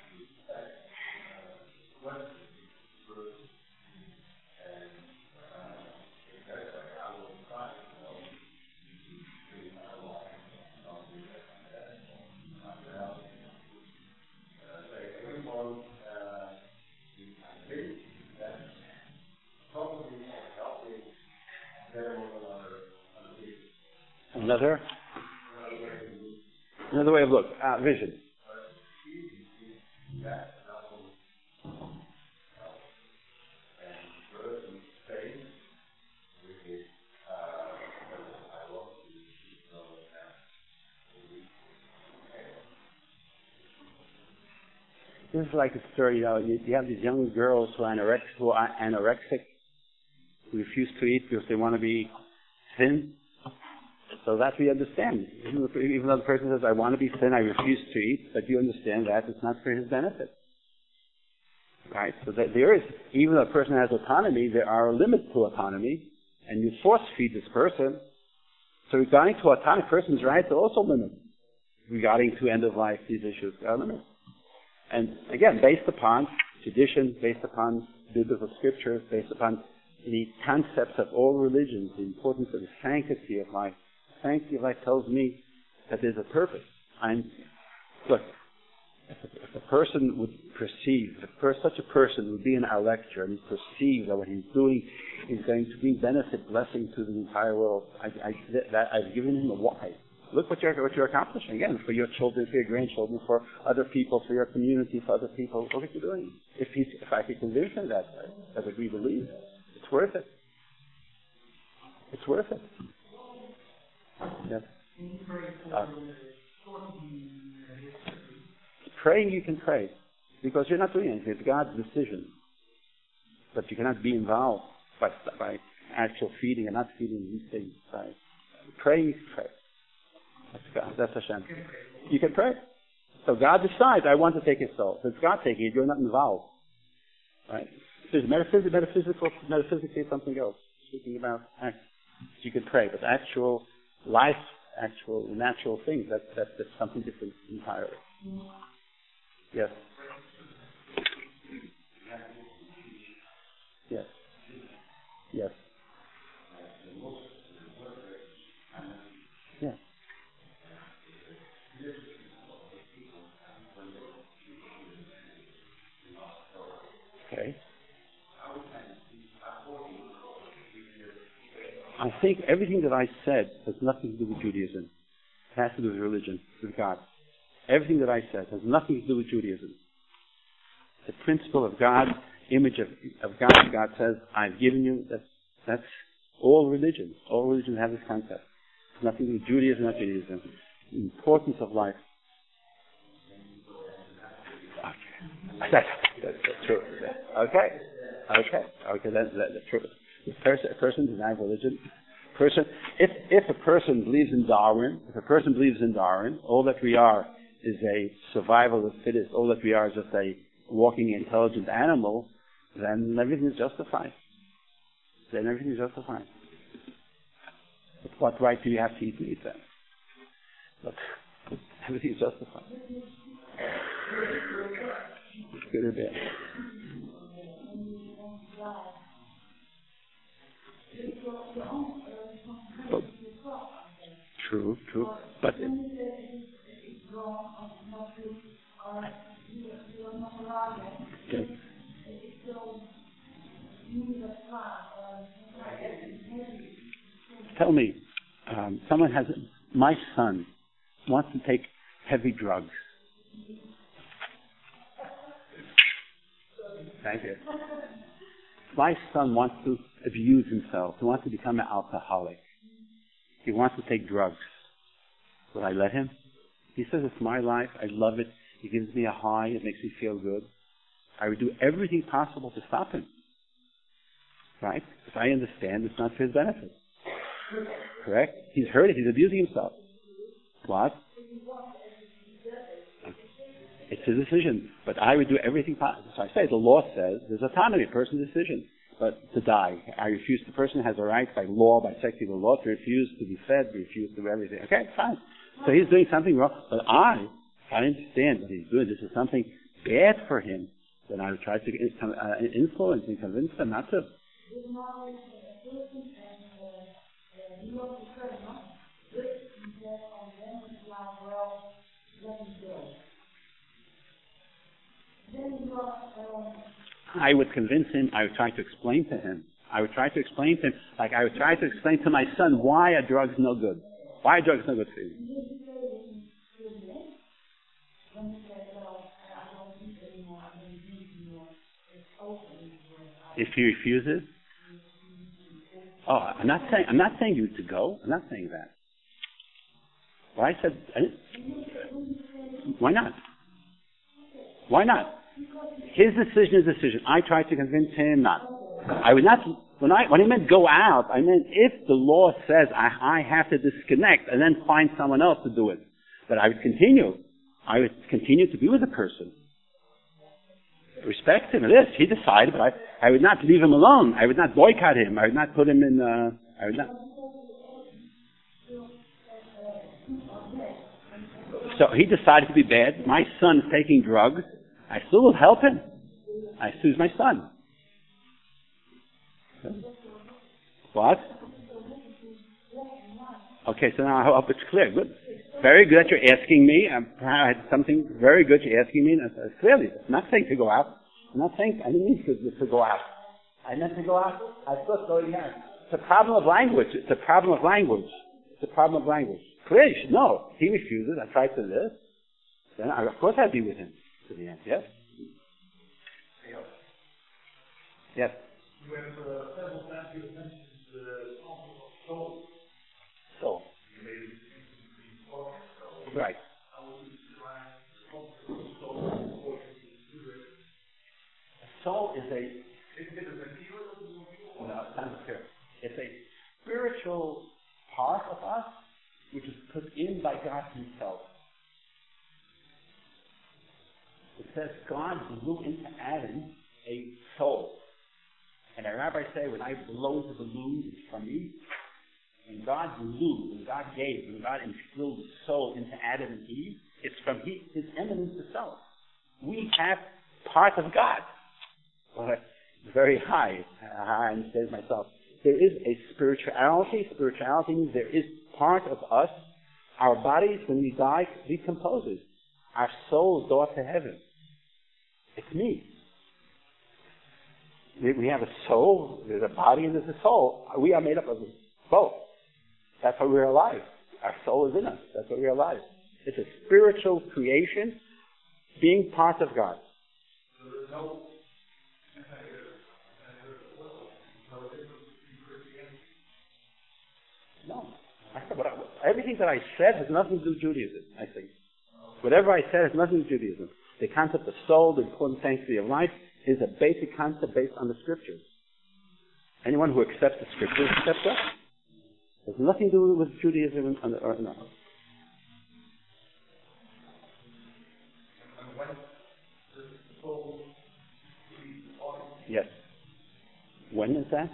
Another way of look, vision. This is like a story, you have these young girls who are anorexic, who refuse to eat because they want to be thin. So that we understand. Even though the person says, I want to be thin, I refuse to eat, but you understand that it's not for his benefit. Right? So that there is, even though a person has autonomy, there are limits to autonomy, and you force feed this person. So regarding to autonomy, a person's rights are also limited. Regarding to end of life, these issues are limited. And again, based upon tradition, based upon biblical scriptures, based upon the concepts of all religions, the importance of the sanctity of life. Sanctity of life tells me that there's a purpose. Look, if a person would perceive, such a person would be in our lecture and he perceives that what he's doing is going to bring benefit, blessing to the entire world, I've given him a why. Look what you're accomplishing, again, for your children, for your grandchildren, for other people, for your community, for other people. Look what you're doing. If I could convince him that way, that's what we believe, it's worth it. It's worth it. Yes. Praying, you can pray, because you're not doing anything. It's God's decision. But you cannot be involved by actual feeding and not feeding these things. By praying, you can pray. That's God. That's Hashem. You can pray. So God decides, I want to take his soul. So it's God taking it. You're not involved. Right? So metaphysically, it's something else. Speaking about act, you can pray, but actual life, actual natural things, that's something different entirely. Yes. Yes. Yes. Yes. Okay. I think everything that I said has nothing to do with Judaism. It has to do with religion, with God. Everything that I said has nothing to do with Judaism. The principle of God, image of God. God says, I've given you, that's all religions. All religions have this concept. It's nothing to do with Judaism, not Judaism. The importance of life. Okay. That's true. Okay. That's true. A person denies religion. If a person believes in Darwin, all that we are is a survival of the fittest. All that we are is just a walking intelligent animal. Then everything is justified. But what right do you have to eat meat then? But everything is justified. It's good or bad. Oh, true. But okay. Tell me, my son wants to take heavy drugs. Thank you. My son wants to abuse himself. He wants to become an alcoholic. He wants to take drugs. Will I let him? He says, it's my life. I love it. It gives me a high. It makes me feel good. I would do everything possible to stop him. Right? Because I understand it's not for his benefit. Correct? He's hurting. He's abusing himself. What? It's a decision. But I would do everything possible. So I say, the law says there's autonomy, a person's decision. But to die, the person has a right by law, by secular law, to refuse to be fed, to refuse to do everything. Okay, fine. So he's doing something wrong. But I understand what he's doing. This is something bad for him. Then I would try to influence and convince him not to. I would convince him. I would try to explain to him. Like I would try to explain to my son why a drug's no good. Why a drug's no good for you. If he refuses? Oh, I'm not saying you to go. I'm not saying that. Well, I said, why not? Why not? His decision is a decision. I tried to convince him not. I would not. When I meant go out, I meant if the law says I have to disconnect and then find someone else to do it. But I would continue. I would continue to be with the person. Respect him. This he decided, but I would not leave him alone. I would not boycott him. I would not put him in. I would not. So he decided to be bad. My son's taking drugs. I still will help him. I still is my son. What? Okay, so now I hope it's clear. Good. Very good that you're asking me. I had something very good you're asking me. Clearly, I'm not saying to go out. I didn't mean to go out. I meant to go out. I thought going out. It's a problem of language. Clearly, you should know. He refuses. I tried to this. Then, of course, I'd be with him to the end. Yes? Yes. You have several times you mentioned the concept of soul. Soul. You made a distinction between soul and soul. Right. How would you describe the concept of soul according to the spirit? Soul is a... Is it a material? No, it's not material. It's a spiritual part of us which is put in by God Himself. It says God blew into Adam a soul. And the rabbis say, when I blow the balloon, it's from me. When God blew, when God gave, when God instilled the soul into Adam and Eve, it's from His eminence itself. We have part of God. Well, it's very high. I understand myself. There is a spirituality. Spirituality means there is part of us. Our bodies, when we die, decomposes. Our souls go up to heaven. It's me. We have a soul, there's a body, and there's a soul. We are made up of both. That's why we're alive. Our soul is in us. That's why we're alive. It's a spiritual creation, being part of God. So there's no No. Everything that I said has nothing to do with Judaism, I think. Whatever I said has nothing to do with Judaism. The concept of soul, the important sanctity of life, is a basic concept based on the Scriptures. Anyone who accepts the Scriptures accepts that. It has nothing to do with Judaism or no. Yes. When is that?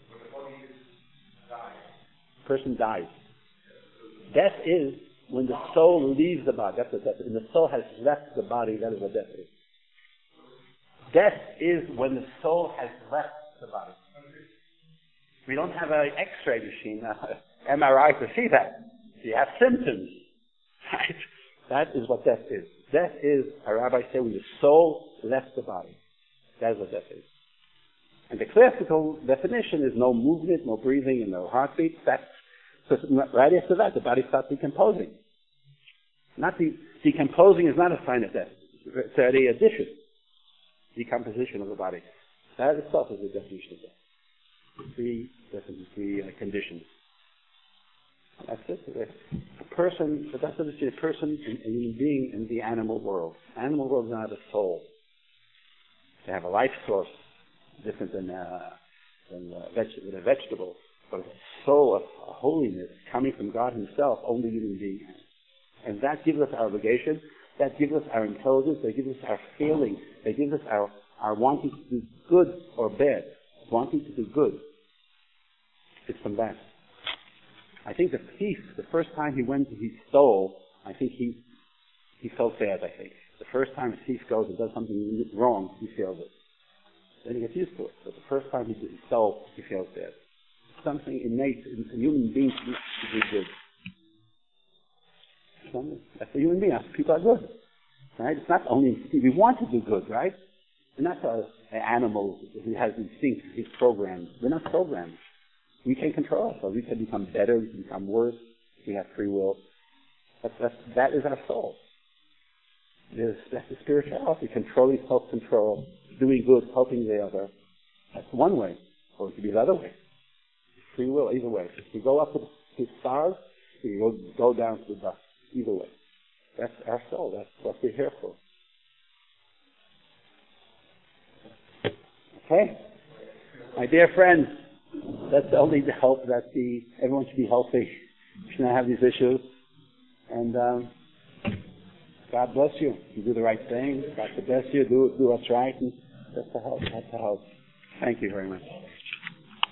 Person dies. Death is when the soul leaves the body. That's what death is. When the soul has left the body, that is what death is. Death is when the soul has left the body. We don't have an X-ray machine, MRI to see that. You have symptoms. Right? That is what death is. Death is, a rabbi said, when the soul left the body. That is what death is. And the classical definition is no movement, no breathing, and no heartbeat. That's right after that, the body starts decomposing. Decomposing is not a sign of death. It's an addition. decomposition of the body. That itself is the definition of death. Three conditions. That's it. A person, but that's what it's a person, a human being in the animal world. Animal world is not a soul. They have a life source different than a vegetable, but a soul of holiness coming from God Himself, only human being has. And that gives us our obligation, that gives us our intelligence, that gives us our feeling, that gives us our wanting to do good or bad. Wanting to do good. It's from that. I think the thief, the first time he stole, I think he felt bad, I think. The first time a thief goes and does something wrong, he feels it. Then he gets used to it. But the first time he stole, he feels bad. Something innate in human beings to do good. That's a human being. That's people are good. Right? It's not only, we want to do good, right? We're not an animal who has instincts, he's programmed. We're not programmed. We can control ourselves. We can become better, we can become worse. We have free will. That is our soul. That's the spirituality, controlling self-control, doing good, helping the other. That's one way. Or it could be the other way. Free will, either way. If we go up to the stars, we go down to the dust. Either way. That's our soul. That's what we're here for. Okay? My dear friends, that's only the help that everyone should be healthy. We should not have these issues. And God bless you. You do the right thing. God bless you. Do what's right. And that's the help. That's the help. Thank you very much.